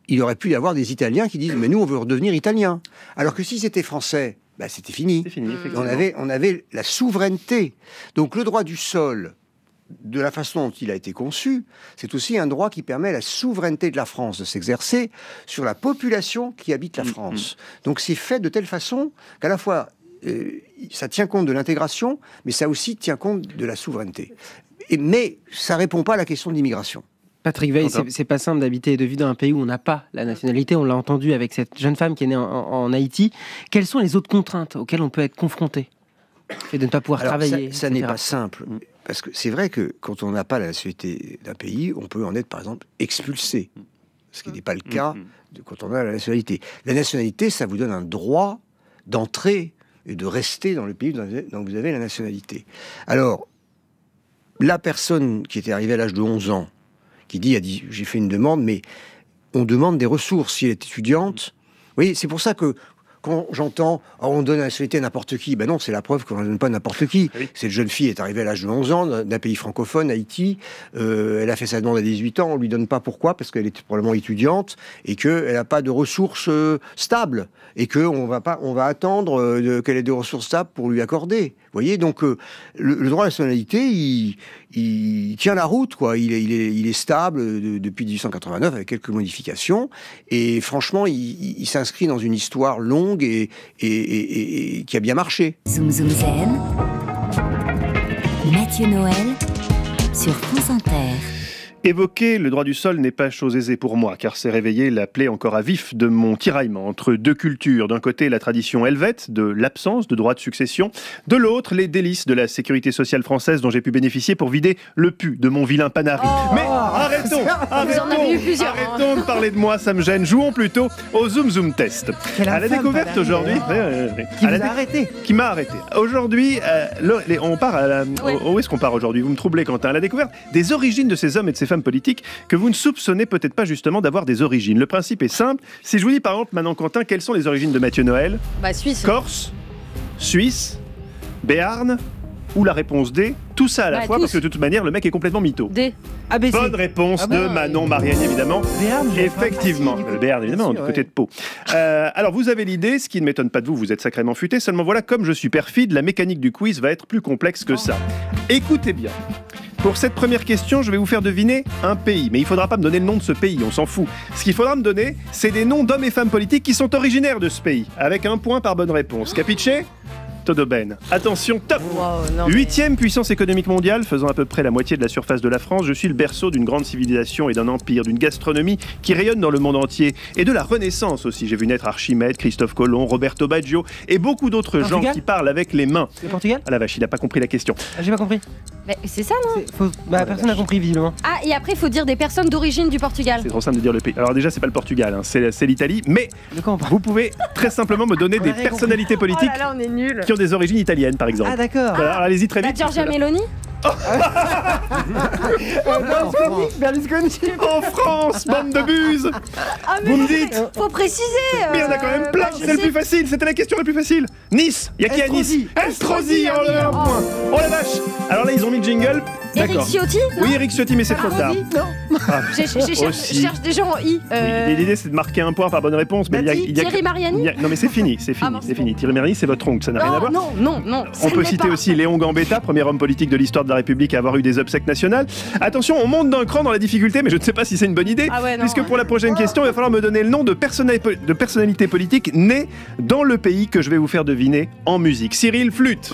Speaker 6: il aurait pu y avoir des Italiens qui disent « mais nous, on veut redevenir Italiens ». Alors que si c'était français, c'était fini.
Speaker 2: C'est fini,
Speaker 6: on avait la souveraineté. Donc le droit du sol, de la façon dont il a été conçu, c'est aussi un droit qui permet à la souveraineté de la France de s'exercer sur la population qui habite la France. Donc c'est fait de telle façon qu'à la fois, ça tient compte de l'intégration, mais ça aussi tient compte de la souveraineté. Mais ça ne répond pas à la question de l'immigration.
Speaker 4: Patrick Veil, c'est pas simple d'habiter et de vivre dans un pays où on n'a pas la nationalité. On l'a entendu avec cette jeune femme qui est née en Haïti. Quelles sont les autres contraintes auxquelles on peut être confronté ? Et de ne pas pouvoir travailler.
Speaker 6: Ça n'est pas simple. Parce que c'est vrai que quand on n'a pas la nationalité d'un pays, on peut en être, par exemple, expulsé. Ce qui n'est pas le cas quand on a la nationalité. La nationalité, ça vous donne un droit d'entrer et de rester dans le pays dont vous avez la nationalité. Alors, la personne qui était arrivée à l'âge de 11 ans, qui a dit j'ai fait une demande, mais on demande des ressources. Si elle est étudiante, oui, c'est pour ça que quand j'entends on donne la nationalité à n'importe qui, non, c'est la preuve qu'on ne donne pas à n'importe qui. Oui. Cette jeune fille est arrivée à l'âge de 11 ans d'un pays francophone, Haïti. Elle a fait sa demande à 18 ans. On lui donne pas pourquoi ? Parce qu'elle est probablement étudiante et qu'elle n'a pas de ressources stables et qu'on va attendre qu'elle ait des ressources stables pour lui accorder. Vous voyez, donc le droit à la nationalité, il tient la route, quoi. Il est stable depuis 1889 avec quelques modifications et franchement, il s'inscrit dans une histoire longue et qui a bien marché.
Speaker 3: Zoom Zoom Zen, Mathieu Noël sur France Inter.
Speaker 2: Évoquer le droit du sol n'est pas chose aisée pour moi, car c'est réveiller la plaie encore à vif de mon tiraillement entre deux cultures. D'un côté, la tradition helvète de l'absence de droit de succession. De l'autre, les délices de la sécurité sociale française dont j'ai pu bénéficier pour vider le pu de mon vilain panari. Mais arrêtons de parler de moi, ça me gêne. Jouons plutôt au Zoom Zoom Test. À la découverte aujourd'hui... Qui m'a arrêté. Aujourd'hui, on part où est-ce qu'on part aujourd'hui ? Vous me troublez, Quentin. À la découverte des origines de ces hommes et de ces femmes politiques que vous ne soupçonnez peut-être pas justement d'avoir des origines. Le principe est simple. Si je vous dis par exemple maintenant, Quentin, quelles sont les origines de Mathieu Noël ?
Speaker 5: Suisse.
Speaker 2: Corse, Suisse, Béarn ou la réponse D, tout ça à la fois, parce que de toute manière, le mec est complètement mytho.
Speaker 5: D.
Speaker 2: ABC. Bonne réponse de Manon Marianne, évidemment.
Speaker 4: Béarn,
Speaker 2: effectivement. Le Béarn, évidemment, du côté de Pau. Alors, vous avez l'idée, ce qui ne m'étonne pas de vous, vous êtes sacrément futé, seulement voilà, comme je suis perfide, la mécanique du quiz va être plus complexe que ça. Écoutez bien. Pour cette première question, je vais vous faire deviner un pays. Mais il ne faudra pas me donner le nom de ce pays, on s'en fout. Ce qu'il faudra me donner, c'est des noms d'hommes et femmes politiques qui sont originaires de ce pays, avec un point par bonne réponse. Capiche ? Todo ben. Attention, top. 8e puissance économique mondiale, faisant à peu près la moitié de la surface de la France, je suis le berceau d'une grande civilisation et d'un empire, d'une gastronomie qui rayonne dans le monde entier, et de la Renaissance aussi. J'ai vu naître Archimède, Christophe Colomb, Roberto Baggio, et beaucoup d'autres gens qui parlent avec les mains.
Speaker 4: Le Portugal ?
Speaker 2: Ah la vache, il n'a pas compris la question.
Speaker 4: J'ai pas compris.
Speaker 5: Mais c'est ça, non ?
Speaker 4: Personne n'a compris, visiblement.
Speaker 5: Ah, et après, il faut dire des personnes d'origine du Portugal.
Speaker 2: C'est trop simple de dire le pays. Alors déjà, c'est pas le Portugal, hein, c'est l'Italie, mais vous pouvez très simplement me donner des personnalités politiques
Speaker 5: on est nuls.
Speaker 2: qui ont des origines italiennes, par exemple.
Speaker 4: Ah, d'accord.
Speaker 2: Voilà, alors allez-y très vite.
Speaker 5: Giorgia Meloni ?
Speaker 4: Berlusconi.
Speaker 2: En France, bande de buses. Vous me dites.
Speaker 5: Faut préciser.
Speaker 2: Mais il y en a quand même plein. C'est le plus facile. C'était la question la plus facile. Nice. Il y a qui à Nice ? Estrosi. Oh là là, un point. Oh la vache. Alors là, ils ont mis le jingle.
Speaker 5: Eric Ciotti ?
Speaker 2: Oui, Eric Ciotti, mais c'est trop tard.
Speaker 5: Non. Je cherche des gens en I.
Speaker 2: Oui, l'idée, c'est de marquer un point par bonne réponse. Mais
Speaker 5: Thierry Mariani ?
Speaker 2: Non, mais c'est fini. C'est fini. Thierry Mariani, c'est votre oncle. Ça n'a rien à voir.
Speaker 5: Non.
Speaker 2: On peut citer aussi Léon Gambetta, premier homme politique de l'histoire de la République à avoir eu des obsèques nationales. Attention, on monte d'un cran dans la difficulté, mais je ne sais pas si c'est une bonne idée, puisque pour la prochaine question, il va falloir me donner le nom de personnalité politique née dans le pays que je vais vous faire deviner en musique. Cyril Flûte.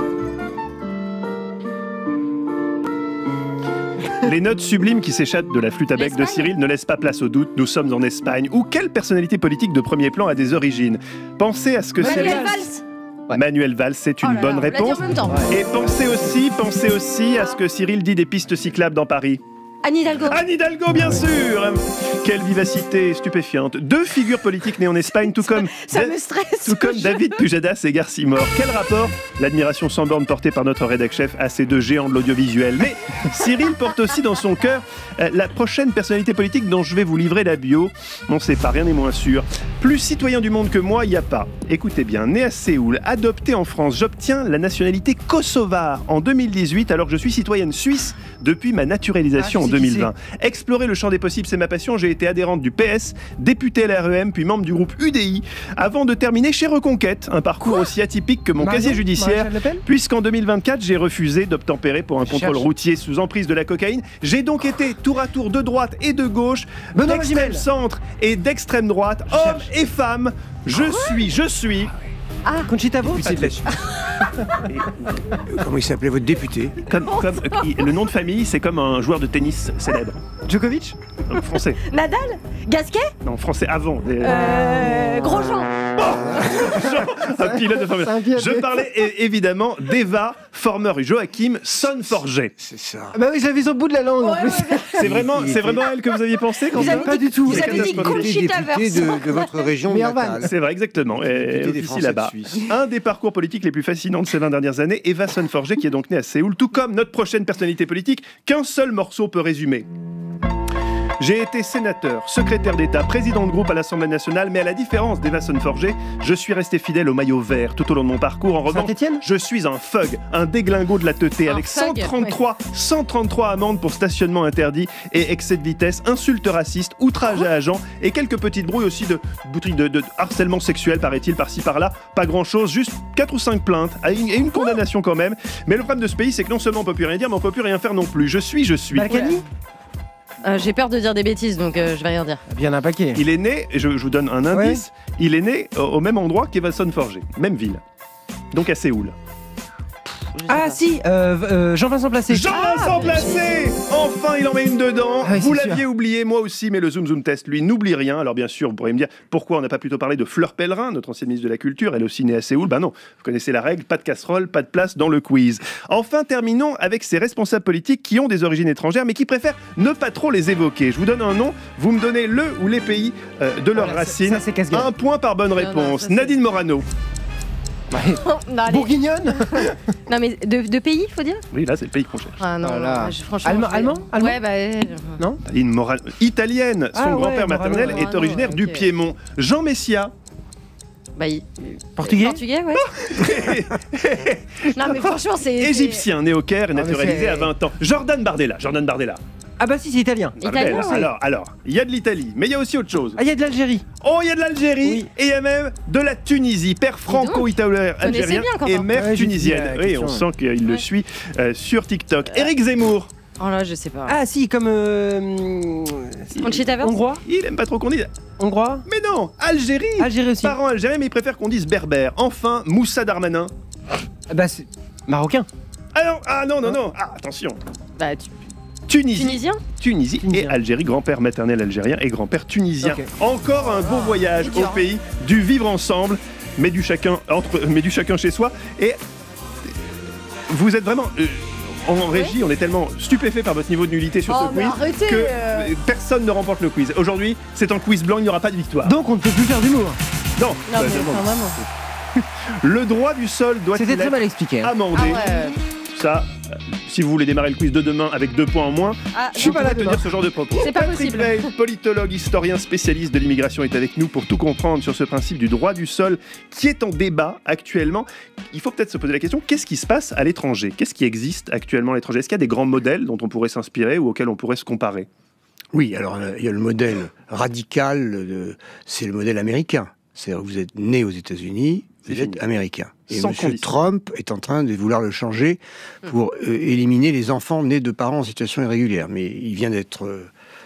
Speaker 2: Les notes sublimes qui s'échappent de la flûte à bec de Cyril ne laissent pas place au doute. Nous sommes en Espagne. Ou quelle personnalité politique de premier plan a des origines ? Pensez à ce que Cyril... Manuel Valls, c'est une bonne réponse. Et pensez aussi à ce que Cyril dit des pistes cyclables dans Paris.
Speaker 5: Anne Hidalgo.
Speaker 2: Anne Hidalgo, bien sûr. Quelle vivacité stupéfiante. 2 figures politiques nées en Espagne, tout comme David Pujadas et Garcia Mort. Quel rapport l'admiration sans borne portée par notre rédac-chef à ces 2 géants de l'audiovisuel. Mais Cyril porte aussi dans son cœur la prochaine personnalité politique dont je vais vous livrer la bio. On ne sait pas, rien n'est moins sûr. Plus citoyen du monde que moi, il n'y a pas. Écoutez bien, né à Séoul, adopté en France, j'obtiens la nationalité kosovare en 2018 alors que je suis citoyenne suisse depuis ma naturalisation en 2020. Explorer le champ des possibles, c'est ma passion. J'ai été adhérente du PS, députée à l'REM, puis membre du groupe UDI, avant de terminer chez Reconquête, un parcours aussi atypique que mon casier judiciaire, puisqu'en 2024, j'ai refusé d'obtempérer pour un contrôle routier sous emprise de la cocaïne. J'ai donc été tour à tour de droite et de gauche, d'extrême centre et d'extrême droite, hommes et femmes. Je suis...
Speaker 4: Ah, Conchita Wurst.
Speaker 6: Comment il s'appelait votre député?
Speaker 2: Le nom de famille, c'est comme un joueur de tennis célèbre.
Speaker 4: Djokovic?
Speaker 2: Français.
Speaker 5: Nadal? Gasquet?
Speaker 2: Non, français avant.
Speaker 5: Grosjean.
Speaker 2: Un pilote de Formule 1. Je parlais évidemment d'Eva Former Joachim Sonforget.
Speaker 6: C'est ça.
Speaker 4: Bah oui, j'avais son bout de la langue en plus.
Speaker 2: C'est vraiment elle que vous aviez pensé quand même?
Speaker 4: Pas du tout.
Speaker 5: Vous avez dit Conchita Wurst.
Speaker 6: de votre région natale.
Speaker 2: C'est vrai, exactement. Et ici là-bas. Un des parcours politiques les plus fascinants de ces 20 dernières années, Eva Sonforget, qui est donc née à Séoul, tout comme notre prochaine personnalité politique, qu'un seul morceau peut résumer. J'ai été sénateur, secrétaire d'État, président de groupe à l'Assemblée nationale, mais à la différence d'Eva Sonforget, je suis resté fidèle au maillot vert tout au long de mon parcours. En revanche, je suis un thug, un déglingo de la teuté, avec 133 amendes pour stationnement interdit et excès de vitesse, insultes racistes, outrage à agents et quelques petites brouilles aussi de harcèlement sexuel, paraît-il, par-ci par-là. Pas grand-chose, juste 4 ou 5 plaintes et une condamnation quand même. Mais le problème de ce pays, c'est que non seulement on peut plus rien dire, mais on peut plus rien faire non plus. Je suis.
Speaker 4: Balkany ?
Speaker 5: J'ai peur de dire des bêtises, donc je vais rien dire.
Speaker 4: Bien un paquet.
Speaker 2: Il est né, et je vous donne un indice, il est né au même endroit qu'Eva Sonforget, même ville. Donc à Séoul.
Speaker 4: Ah si, Jean-Vincent Placé.
Speaker 2: Jean-Vincent Placé. Enfin, il en met une dedans. Vous l'aviez oublié, moi aussi, mais le Zoom Zoom Test, lui, n'oublie rien. Alors bien sûr, vous pourriez me dire, pourquoi on n'a pas plutôt parlé de Fleur Pellerin, notre ancienne ministre de la Culture, elle aussi née à Séoul? Ben non, vous connaissez la règle, pas de casserole, pas de place dans le quiz. Enfin, terminons avec ces responsables politiques qui ont des origines étrangères, mais qui préfèrent ne pas trop les évoquer. Je vous donne un nom, vous me donnez le ou les pays de leurs racines. Un point par bonne réponse. Nadine Morano.
Speaker 4: Bourguignonne.
Speaker 5: Non mais de pays, faut dire.
Speaker 2: Oui, là c'est le pays qu'on cherche.
Speaker 5: Ah non, franchement.
Speaker 4: Allemand.
Speaker 5: Ouais,
Speaker 4: non.
Speaker 2: Italienne. Son grand-père maternel est originaire du Piémont. Jean Messia.
Speaker 4: Portugais,
Speaker 5: ouais. Non mais franchement c'est...
Speaker 2: Égyptien, né au Caire et naturalisé à 20 ans. Jordan Bardella.
Speaker 4: Ah bah si, c'est italien.
Speaker 2: Alors, il y a de l'Italie, mais il y a aussi autre chose.
Speaker 4: Ah, il y a de l'Algérie.
Speaker 2: Oh, il y a de l'Algérie, et il y a même de la Tunisie. Père franco-italien-algérien et mère tunisienne. Oui, on sent qu'il le suit sur TikTok. Éric Zemmour.
Speaker 5: Oh là, je sais pas.
Speaker 4: Ah si, comme...
Speaker 5: Conchita Wurst.
Speaker 4: Hongrois.
Speaker 2: Il aime pas trop qu'on dise...
Speaker 4: Hongrois.
Speaker 2: Mais non, Algérie
Speaker 4: aussi.
Speaker 2: Parents algériens, mais il préfère qu'on dise berbère. Enfin, Moussa Darmanin.
Speaker 4: Bah c'est... Marocain.
Speaker 2: Non. Ah, attention.
Speaker 5: Tunisie
Speaker 2: et Algérie, grand-père maternel algérien et grand-père tunisien. Okay. Encore un beau voyage au pays du vivre ensemble, mais du chacun chez soi. Et vous êtes vraiment... en régie, on est tellement stupéfait par votre niveau de nullité sur ce quiz que personne ne remporte le quiz. Aujourd'hui, c'est un quiz blanc, il n'y aura pas de victoire.
Speaker 4: Donc on ne peut plus faire d'humour.
Speaker 2: Non,
Speaker 5: mais vraiment.
Speaker 2: Le droit du sol doit
Speaker 4: être très mal expliqué.
Speaker 2: Amendé. Ça, si vous voulez démarrer le quiz de demain avec 2 points en moins, je peux pas tenir ce genre de propos.
Speaker 5: C'est pas
Speaker 2: Patrick
Speaker 5: possible.
Speaker 2: Veil, politologue, historien, spécialiste de l'immigration, est avec nous pour tout comprendre sur ce principe du droit du sol qui est en débat actuellement. Il faut peut-être se poser la question, qu'est-ce qui se passe à l'étranger? Qu'est-ce qui existe actuellement à l'étranger? Est-ce qu'il y a des grands modèles dont on pourrait s'inspirer ou auxquels on pourrait se comparer?
Speaker 6: Oui, alors il y a le modèle radical, c'est le modèle américain. C'est-à-dire que vous êtes né aux États-Unis, vous êtes américain. Et M. Trump est en train de vouloir le changer pour éliminer les enfants nés de parents en situation irrégulière. Mais il vient d'être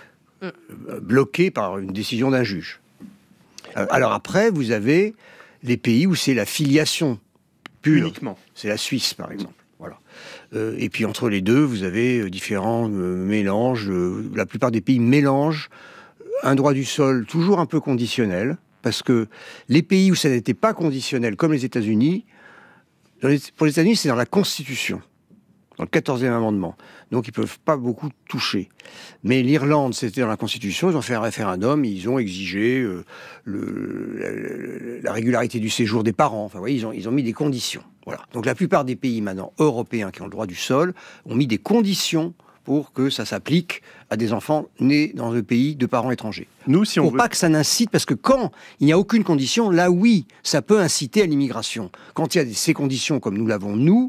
Speaker 6: bloqué par une décision d'un juge. Alors après, vous avez les pays où c'est la filiation pure.
Speaker 2: Uniquement.
Speaker 6: C'est la Suisse, par exemple. Voilà. Et puis entre les deux, vous avez différents mélanges. La plupart des pays mélangent un droit du sol toujours un peu conditionnel. Parce que les pays où ça n'était pas conditionnel, comme les États-Unis, pour les États-Unis, c'est dans la Constitution, dans le 14e amendement. Donc, ils ne peuvent pas beaucoup toucher. Mais l'Irlande, c'était dans la Constitution, ils ont fait un référendum, ils ont exigé la régularité du séjour des parents. Enfin, vous voyez, ils ont mis des conditions. Voilà. Donc, la plupart des pays maintenant européens qui ont le droit du sol ont mis des conditions pour que ça s'applique à des enfants nés dans le pays de parents étrangers.
Speaker 2: Nous, si on
Speaker 6: pour pas que ça n'incite, parce que quand il n'y a aucune condition, là oui, ça peut inciter à l'immigration. Quand il y a ces conditions comme nous l'avons nous,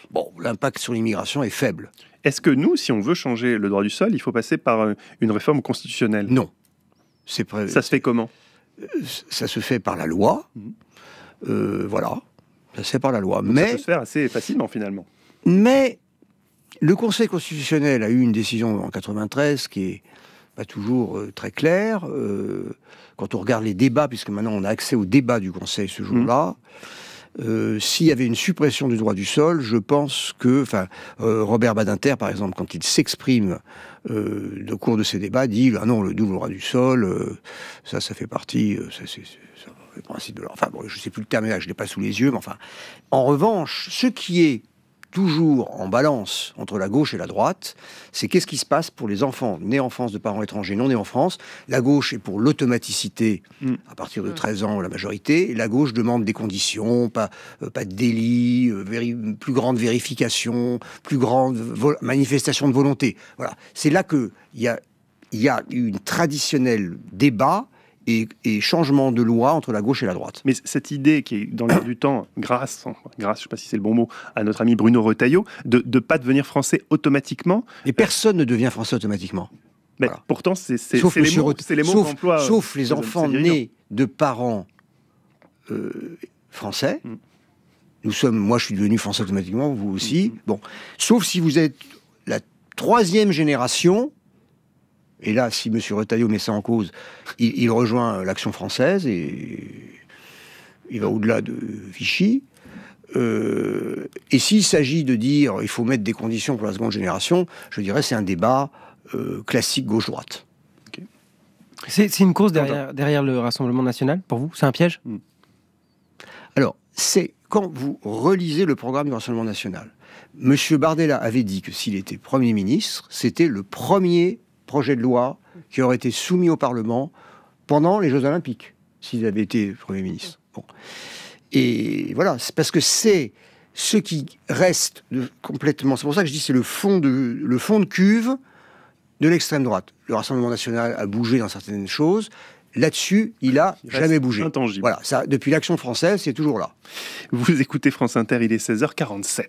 Speaker 6: bon, l'impact sur l'immigration est faible.
Speaker 2: Est-ce que nous, si on veut changer le droit du sol, il faut passer par une réforme constitutionnelle ?
Speaker 6: Non.
Speaker 2: Ça se fait comment ?
Speaker 6: Ça se fait par la loi. Voilà. Ça se fait par la loi.
Speaker 2: Donc
Speaker 6: mais
Speaker 2: ça peut se faire assez facilement, finalement.
Speaker 6: Mais le Conseil constitutionnel a eu une décision en 93 qui est pas toujours très claire. Quand on regarde les débats, puisque maintenant on a accès aux débats du Conseil ce jour-là, s'il y avait une suppression du droit du sol, je pense que, Robert Badinter, par exemple, quand il s'exprime au cours de ces débats, dit ah non, le double droit du sol, ça fait partie, ça fait principe de. Enfin bon, je sais plus le terme, je l'ai pas sous les yeux, mais enfin. En revanche, ce qui est toujours en balance entre la gauche et la droite, c'est qu'est-ce qui se passe pour les enfants nés en France de parents étrangers non nés en France. La gauche est pour l'automaticité à partir de 13 ans, la majorité, et la gauche demande des conditions, pas de délit, plus grande vérification, plus grande manifestation de volonté. Voilà. C'est là qu'il y a eu un traditionnel débat et changement de loi entre la gauche et la droite.
Speaker 2: Mais cette idée qui est dans l'air du temps, grâce, je ne sais pas si c'est le bon mot, à notre ami Bruno Retailleau, de ne pas devenir français automatiquement...
Speaker 6: Et personne ne devient français automatiquement.
Speaker 2: Mais voilà. Pourtant, c'est les mots qu'emploie...
Speaker 6: Sauf les enfants nés de parents français. Moi, je suis devenu français automatiquement, vous aussi. Bon. Sauf si vous êtes la 3e génération... Et là, si M. Retailleau met ça en cause, il rejoint l'Action française et il va au-delà de Vichy. Et s'il s'agit de dire il faut mettre des conditions pour la seconde génération, je dirais c'est un débat classique gauche-droite.
Speaker 4: Okay. C'est une cause derrière le Rassemblement national, pour vous ? C'est un piège ?
Speaker 6: Alors, c'est quand vous relisez le programme du Rassemblement national. M. Bardella avait dit que s'il était Premier ministre, c'était le premier projet de loi qui aurait été soumis au Parlement pendant les Jeux Olympiques, s'il avait été Premier ministre. Bon. Et voilà, c'est parce que c'est ce qui reste complètement... C'est pour ça que je dis c'est le fond de cuve de l'extrême droite. Le Rassemblement national a bougé dans certaines choses. Là-dessus, il a jamais bougé.
Speaker 2: Intangible.
Speaker 6: Voilà, ça, depuis l'Action française, c'est toujours là.
Speaker 2: Vous écoutez France Inter, il est 16h47.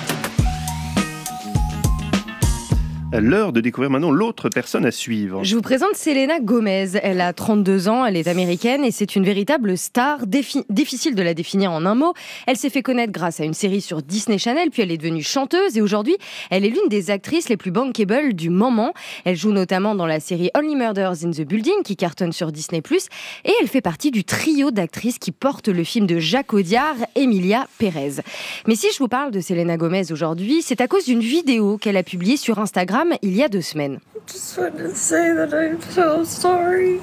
Speaker 2: L'heure de découvrir maintenant l'autre personne à suivre.
Speaker 5: Je vous présente Selena Gomez. Elle a 32 ans, elle est américaine et c'est une véritable star. Difficile de la définir en un mot. Elle s'est fait connaître grâce à une série sur Disney Channel, puis elle est devenue chanteuse et aujourd'hui, elle est l'une des actrices les plus bankable du moment. Elle joue notamment dans la série Only Murders in the Building qui cartonne sur Disney+, et elle fait partie du trio d'actrices qui portent le film de Jacques Audiard, Emilia Pérez. Mais si je vous parle de Selena Gomez aujourd'hui, c'est à cause d'une vidéo qu'elle a publiée sur Instagram il y a 2 semaines.
Speaker 12: Just wanted to say that I'm so sorry.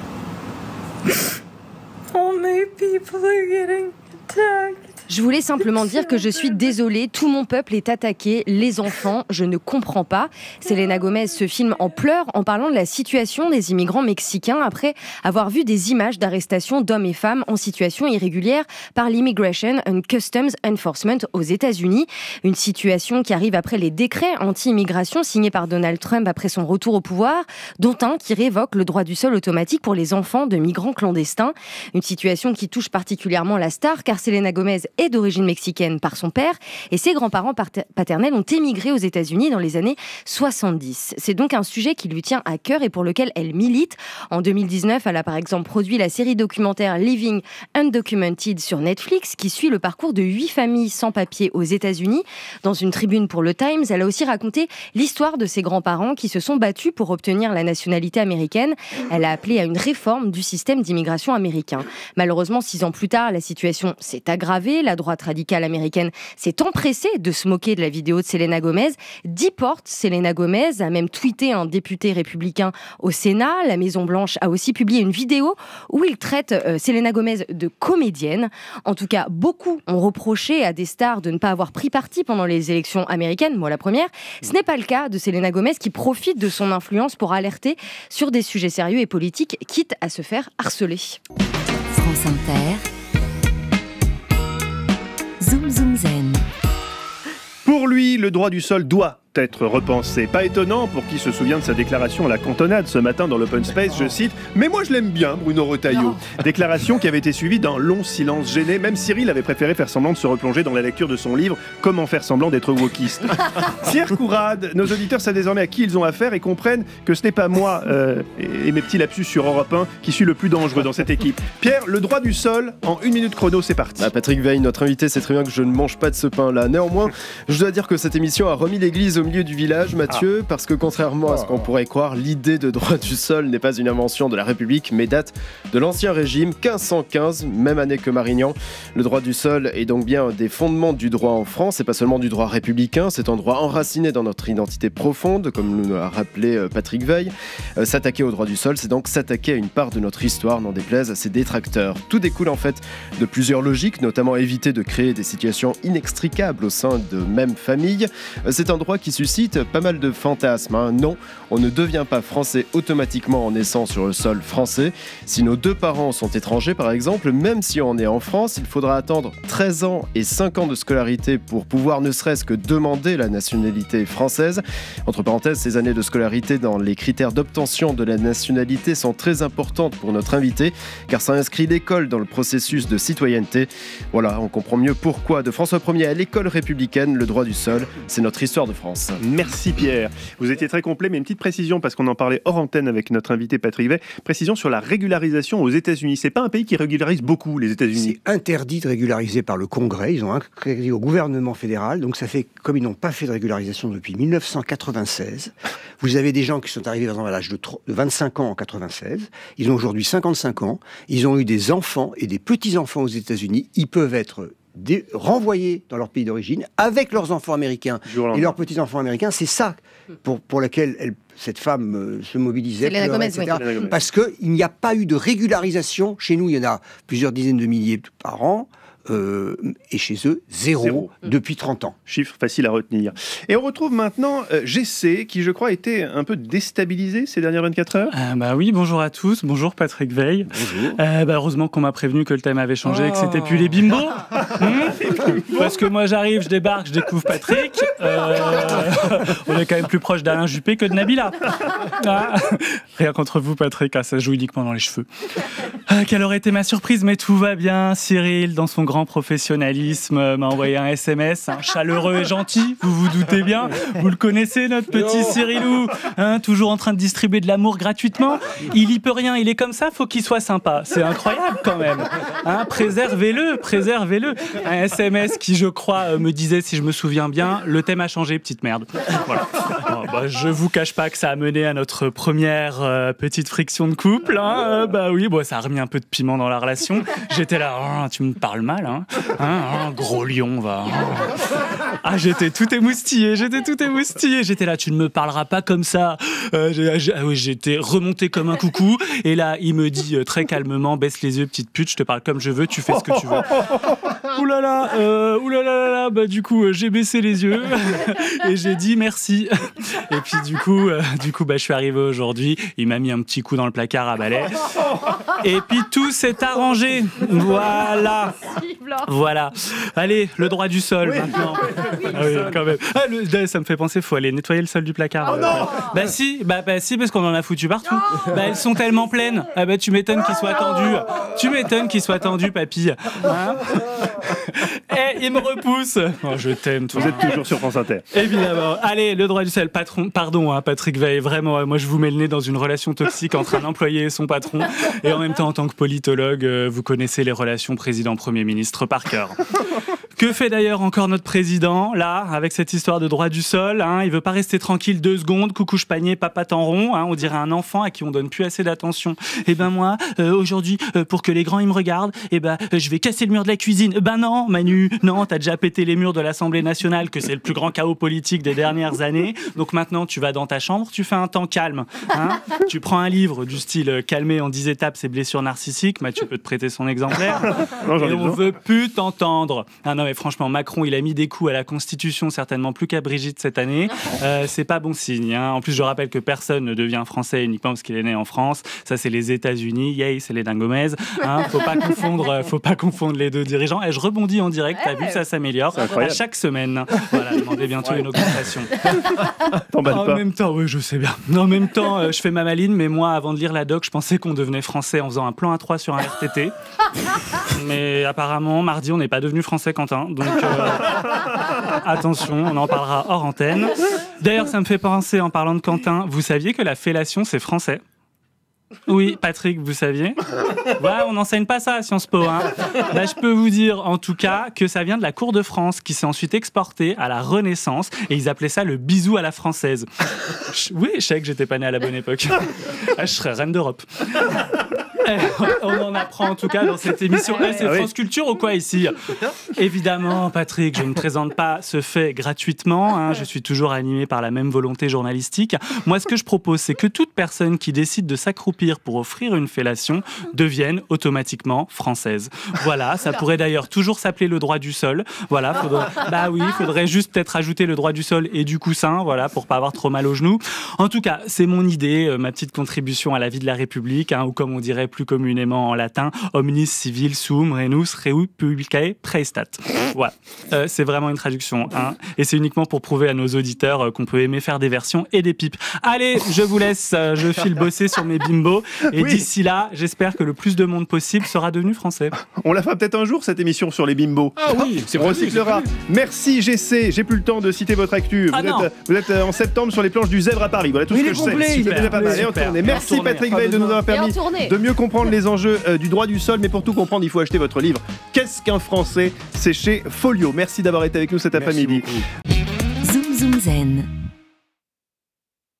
Speaker 12: All my people are getting attacked.
Speaker 5: Je voulais simplement dire que je suis désolée, tout mon peuple est attaqué, les enfants, je ne comprends pas. Selena Gomez se filme en pleurs en parlant de la situation des immigrants mexicains après avoir vu des images d'arrestation d'hommes et femmes en situation irrégulière par l'Immigration and Customs Enforcement aux États-Unis. Une situation qui arrive après les décrets anti-immigration signés par Donald Trump après son retour au pouvoir, dont un qui révoque le droit du sol automatique pour les enfants de migrants clandestins. Une situation qui touche particulièrement la star car Selena Gomez est d'origine mexicaine par son père et ses grands-parents paternels ont émigré aux États-Unis dans les années 70. C'est donc un sujet qui lui tient à cœur et pour lequel elle milite. En 2019, elle a par exemple produit la série documentaire Living Undocumented sur Netflix qui suit le parcours de 8 familles sans papier aux États-Unis. Dans une tribune pour le Times, elle a aussi raconté l'histoire de ses grands-parents qui se sont battus pour obtenir la nationalité américaine. Elle a appelé à une réforme du système d'immigration américain. Malheureusement, 6 ans plus tard, la situation s'est aggravée. La droite radicale américaine s'est empressée de se moquer de la vidéo de Selena Gomez, déporte Selena Gomez, a même tweeté un député républicain au Sénat. La Maison-Blanche a aussi publié une vidéo où il traite Selena Gomez de comédienne. En tout cas, beaucoup ont reproché à des stars de ne pas avoir pris parti pendant les élections américaines, moi la première. Ce n'est pas le cas de Selena Gomez qui profite de son influence pour alerter sur des sujets sérieux et politiques, quitte à se faire harceler.
Speaker 3: France Inter. Zoom Zoom Zen.
Speaker 2: Pour lui, le droit du sol doit être repensé. Pas étonnant pour qui se souvient de sa déclaration à la cantonade ce matin dans l'Open Space, je cite « Mais moi je l'aime bien, Bruno Retailleau ». Déclaration qui avait été suivie d'un long silence gêné. Même Cyril avait préféré faire semblant de se replonger dans la lecture de son livre « Comment faire semblant d'être wokiste ». Pierre Courade, nos auditeurs savent désormais à qui ils ont affaire et comprennent que ce n'est pas moi et mes petits lapsus sur Europe 1 qui suis le plus dangereux dans cette équipe. Pierre, le droit du sol, en 1 minute chrono, c'est parti.
Speaker 13: Patrick Veil, notre invité, sait très bien que je ne mange pas de ce pain-là. Néanmoins, je dois dire que cette émission a remis l'église au milieu du village, Mathieu, parce que contrairement à ce qu'on pourrait croire, l'idée de droit du sol n'est pas une invention de la République, mais date de l'Ancien Régime, 1515, même année que Marignan. Le droit du sol est donc bien un des fondements du droit en France, et pas seulement du droit républicain, c'est un droit enraciné dans notre identité profonde, comme nous l'a rappelé Patrick Veil. S'attaquer au droit du sol, c'est donc s'attaquer à une part de notre histoire, n'en déplaise à ses détracteurs. Tout découle en fait de plusieurs logiques, notamment éviter de créer des situations inextricables au sein de même famille. C'est un droit qui suscite pas mal de fantasmes. Non, on ne devient pas français automatiquement en naissant sur le sol français. Si nos 2 parents sont étrangers par exemple, même si on est en France, il faudra attendre 13 ans et 5 ans de scolarité pour pouvoir ne serait-ce que demander la nationalité française. Entre parenthèses, ces années de scolarité dans les critères d'obtention de la nationalité sont très importantes pour notre invité, car ça inscrit l'école dans le processus de citoyenneté. Voilà, on comprend mieux pourquoi de François Ier à l'école républicaine, le droit du sol, c'est notre histoire de France.
Speaker 2: Merci Pierre. Vous étiez très complet, mais une petite précision, parce qu'on en parlait hors antenne avec notre invité Patrick Veil, précision sur la régularisation aux États-Unis. C'est pas un pays qui régularise beaucoup, les États-Unis.
Speaker 6: C'est interdit de régulariser par le Congrès, ils ont interdit au gouvernement fédéral, donc ça fait, comme ils n'ont pas fait de régularisation depuis 1996, vous avez des gens qui sont arrivés par exemple à l'âge de 25 ans en 96, ils ont aujourd'hui 55 ans, ils ont eu des enfants et des petits-enfants aux États-Unis, ils peuvent être renvoyés dans leur pays d'origine avec leurs enfants américains et leurs petits-enfants américains. C'est ça pour laquelle cette femme se mobilisait, pleurait, etc. Parce qu'il n'y a pas eu de régularisation. Chez nous, il y en a plusieurs dizaines de milliers par an. Et chez eux, zéro depuis 30 ans.
Speaker 2: Chiffre facile à retenir. Et on retrouve maintenant GC, qui je crois était un peu déstabilisé ces dernières 24 heures.
Speaker 14: Oui, bonjour à tous, bonjour Patrick Veil. Bonjour. Heureusement qu'on m'a prévenu que le thème avait changé et que c'était plus les bimbos. Parce que moi j'arrive, je débarque, je découvre Patrick. On est quand même plus proche d'Alain Juppé que de Nabila. Rien contre vous Patrick, ça se joue uniquement dans les cheveux. Quelle aurait été ma surprise, mais tout va bien. Cyril, dans son grand professionnalisme, m'a envoyé un SMS, chaleureux et gentil, vous vous doutez bien, vous le connaissez notre petit Cyrilou, toujours en train de distribuer de l'amour gratuitement, il y peut rien, il est comme ça, faut qu'il soit sympa, c'est incroyable quand même, préservez-le, un SMS qui je crois me disait, si je me souviens bien, le thème a changé, petite merde. Voilà. Je vous cache pas que ça a mené à notre première petite friction de couple, ça a remis un peu de piment dans la relation, j'étais là, tu me parles mal, gros lion, va. J'étais tout émoustillé, j'étais là, tu ne me parleras pas comme ça. J'étais remonté comme un coucou, et là, il me dit très calmement, baisse les yeux, petite pute, je te parle comme je veux, tu fais ce que tu veux. Oulala, du coup, j'ai baissé les yeux, et j'ai dit merci. Et puis du coup, je suis arrivé aujourd'hui, il m'a mis un petit coup dans le placard à balai, et puis tout s'est arrangé. Voilà. Allez, le droit du sol maintenant. Quand même. Ça me fait penser, faut aller nettoyer le sol du placard. Si, parce qu'on en a foutu partout. Elles sont tellement pleines. Tu m'étonnes qu'il soit tendu. Papy. Il me repousse. Je t'aime, toi.
Speaker 2: Vous êtes toujours sur France Inter.
Speaker 14: Évidemment. Allez, le droit du sol. Pardon, Patrick Veil, vraiment, moi je vous mets le nez dans une relation toxique entre un employé et son patron. Et en même temps, en tant que politologue, vous connaissez les relations président-premier ministre par cœur. Que fait d'ailleurs encore notre président, là, avec cette histoire de droit du sol, Il veut pas rester tranquille 2 secondes, coucouche panier, papa t'en rond, on dirait un enfant à qui on donne plus assez d'attention. Moi, aujourd'hui, pour que les grands ils me regardent, je vais casser le mur de la cuisine. Non, Manu, non, t'as déjà pété les murs de l'Assemblée nationale, que c'est le plus grand chaos politique des dernières années. Donc maintenant, tu vas dans ta chambre, tu fais un temps calme. Tu prends un livre du style Calmer en 10 étapes ses blessures narcissiques. Mathieu peut te prêter son exemplaire. Non, et on veut plus t'entendre. Non, mais ouais, franchement, Macron, il a mis des coups à la Constitution, certainement plus qu'à Brigitte cette année. C'est pas bon signe. Hein. En plus, je rappelle que personne ne devient français uniquement parce qu'il est né en France. Ça, c'est les États-Unis. Yay, c'est Selena Gomez. Hein, faut pas confondre les deux dirigeants. Et je rebondis en direct. T'as vu, ça s'améliore à chaque semaine. Voilà, demandez bientôt une augmentation. En même temps, oui, je sais bien. En même temps, je fais ma maline, mais moi, avant de lire la doc, je pensais qu'on devenait français en faisant un plan A3 sur un RTT. Mais apparemment, mardi, on n'est pas devenu français, Quentin. Donc, attention, on en parlera hors antenne. D'ailleurs, ça me fait penser, en parlant de Quentin, vous saviez que la fellation, c'est français ? Oui, Patrick, vous saviez ? Ouais, on n'enseigne pas ça à Sciences Po. Hein. Là, je peux vous dire, en tout cas, que ça vient de la cour de France, qui s'est ensuite exportée à la Renaissance, et ils appelaient ça le bisou à la française. Oui, je sais que j'étais pas né à la bonne époque. Je serais reine d'Europe. On en apprend en tout cas dans cette émission. C'est France Culture ou quoi ici ? Évidemment, Patrick, je ne présente pas ce fait gratuitement. Hein. Je suis toujours animé par la même volonté journalistique. Moi, ce que je propose, c'est que toute personne qui décide de s'accroupir pour offrir une fellation devienne automatiquement française. Voilà, ça pourrait d'ailleurs toujours s'appeler le droit du sol. Voilà, faudrait juste peut-être ajouter le droit du sol et du coussin, voilà, pour pas avoir trop mal aux genoux. En tout cas, c'est mon idée, ma petite contribution à la vie de la République, hein, ou comme on dirait plus communément en latin, omnis civil sum renus republicae praestat. Voilà, c'est vraiment une traduction, hein, et c'est uniquement pour prouver à nos auditeurs qu'on peut aimer faire des versions et des pipes. Allez, je vous laisse, je file bosser sur mes bimbos, et d'ici là, j'espère que le plus de monde possible sera devenu français.
Speaker 2: On la fera peut-être un jour, cette émission sur les bimbos.
Speaker 14: Ah oui,
Speaker 2: on recyclera. Merci GC, j'ai plus le temps de citer votre actu. Vous êtes en septembre sur les planches du Zèbre à Paris, voilà tout ce que je sais. C'est déjà pas mal. Et en tournée. Merci Patrick Veil de nous avoir permis de mieux comprendre les enjeux du droit du sol, mais pour tout comprendre, il faut acheter votre livre Qu'est-ce qu'un Français ? C'est chez Folio. Merci d'avoir été avec nous cet après-midi.
Speaker 3: Zoom Zoom Zen.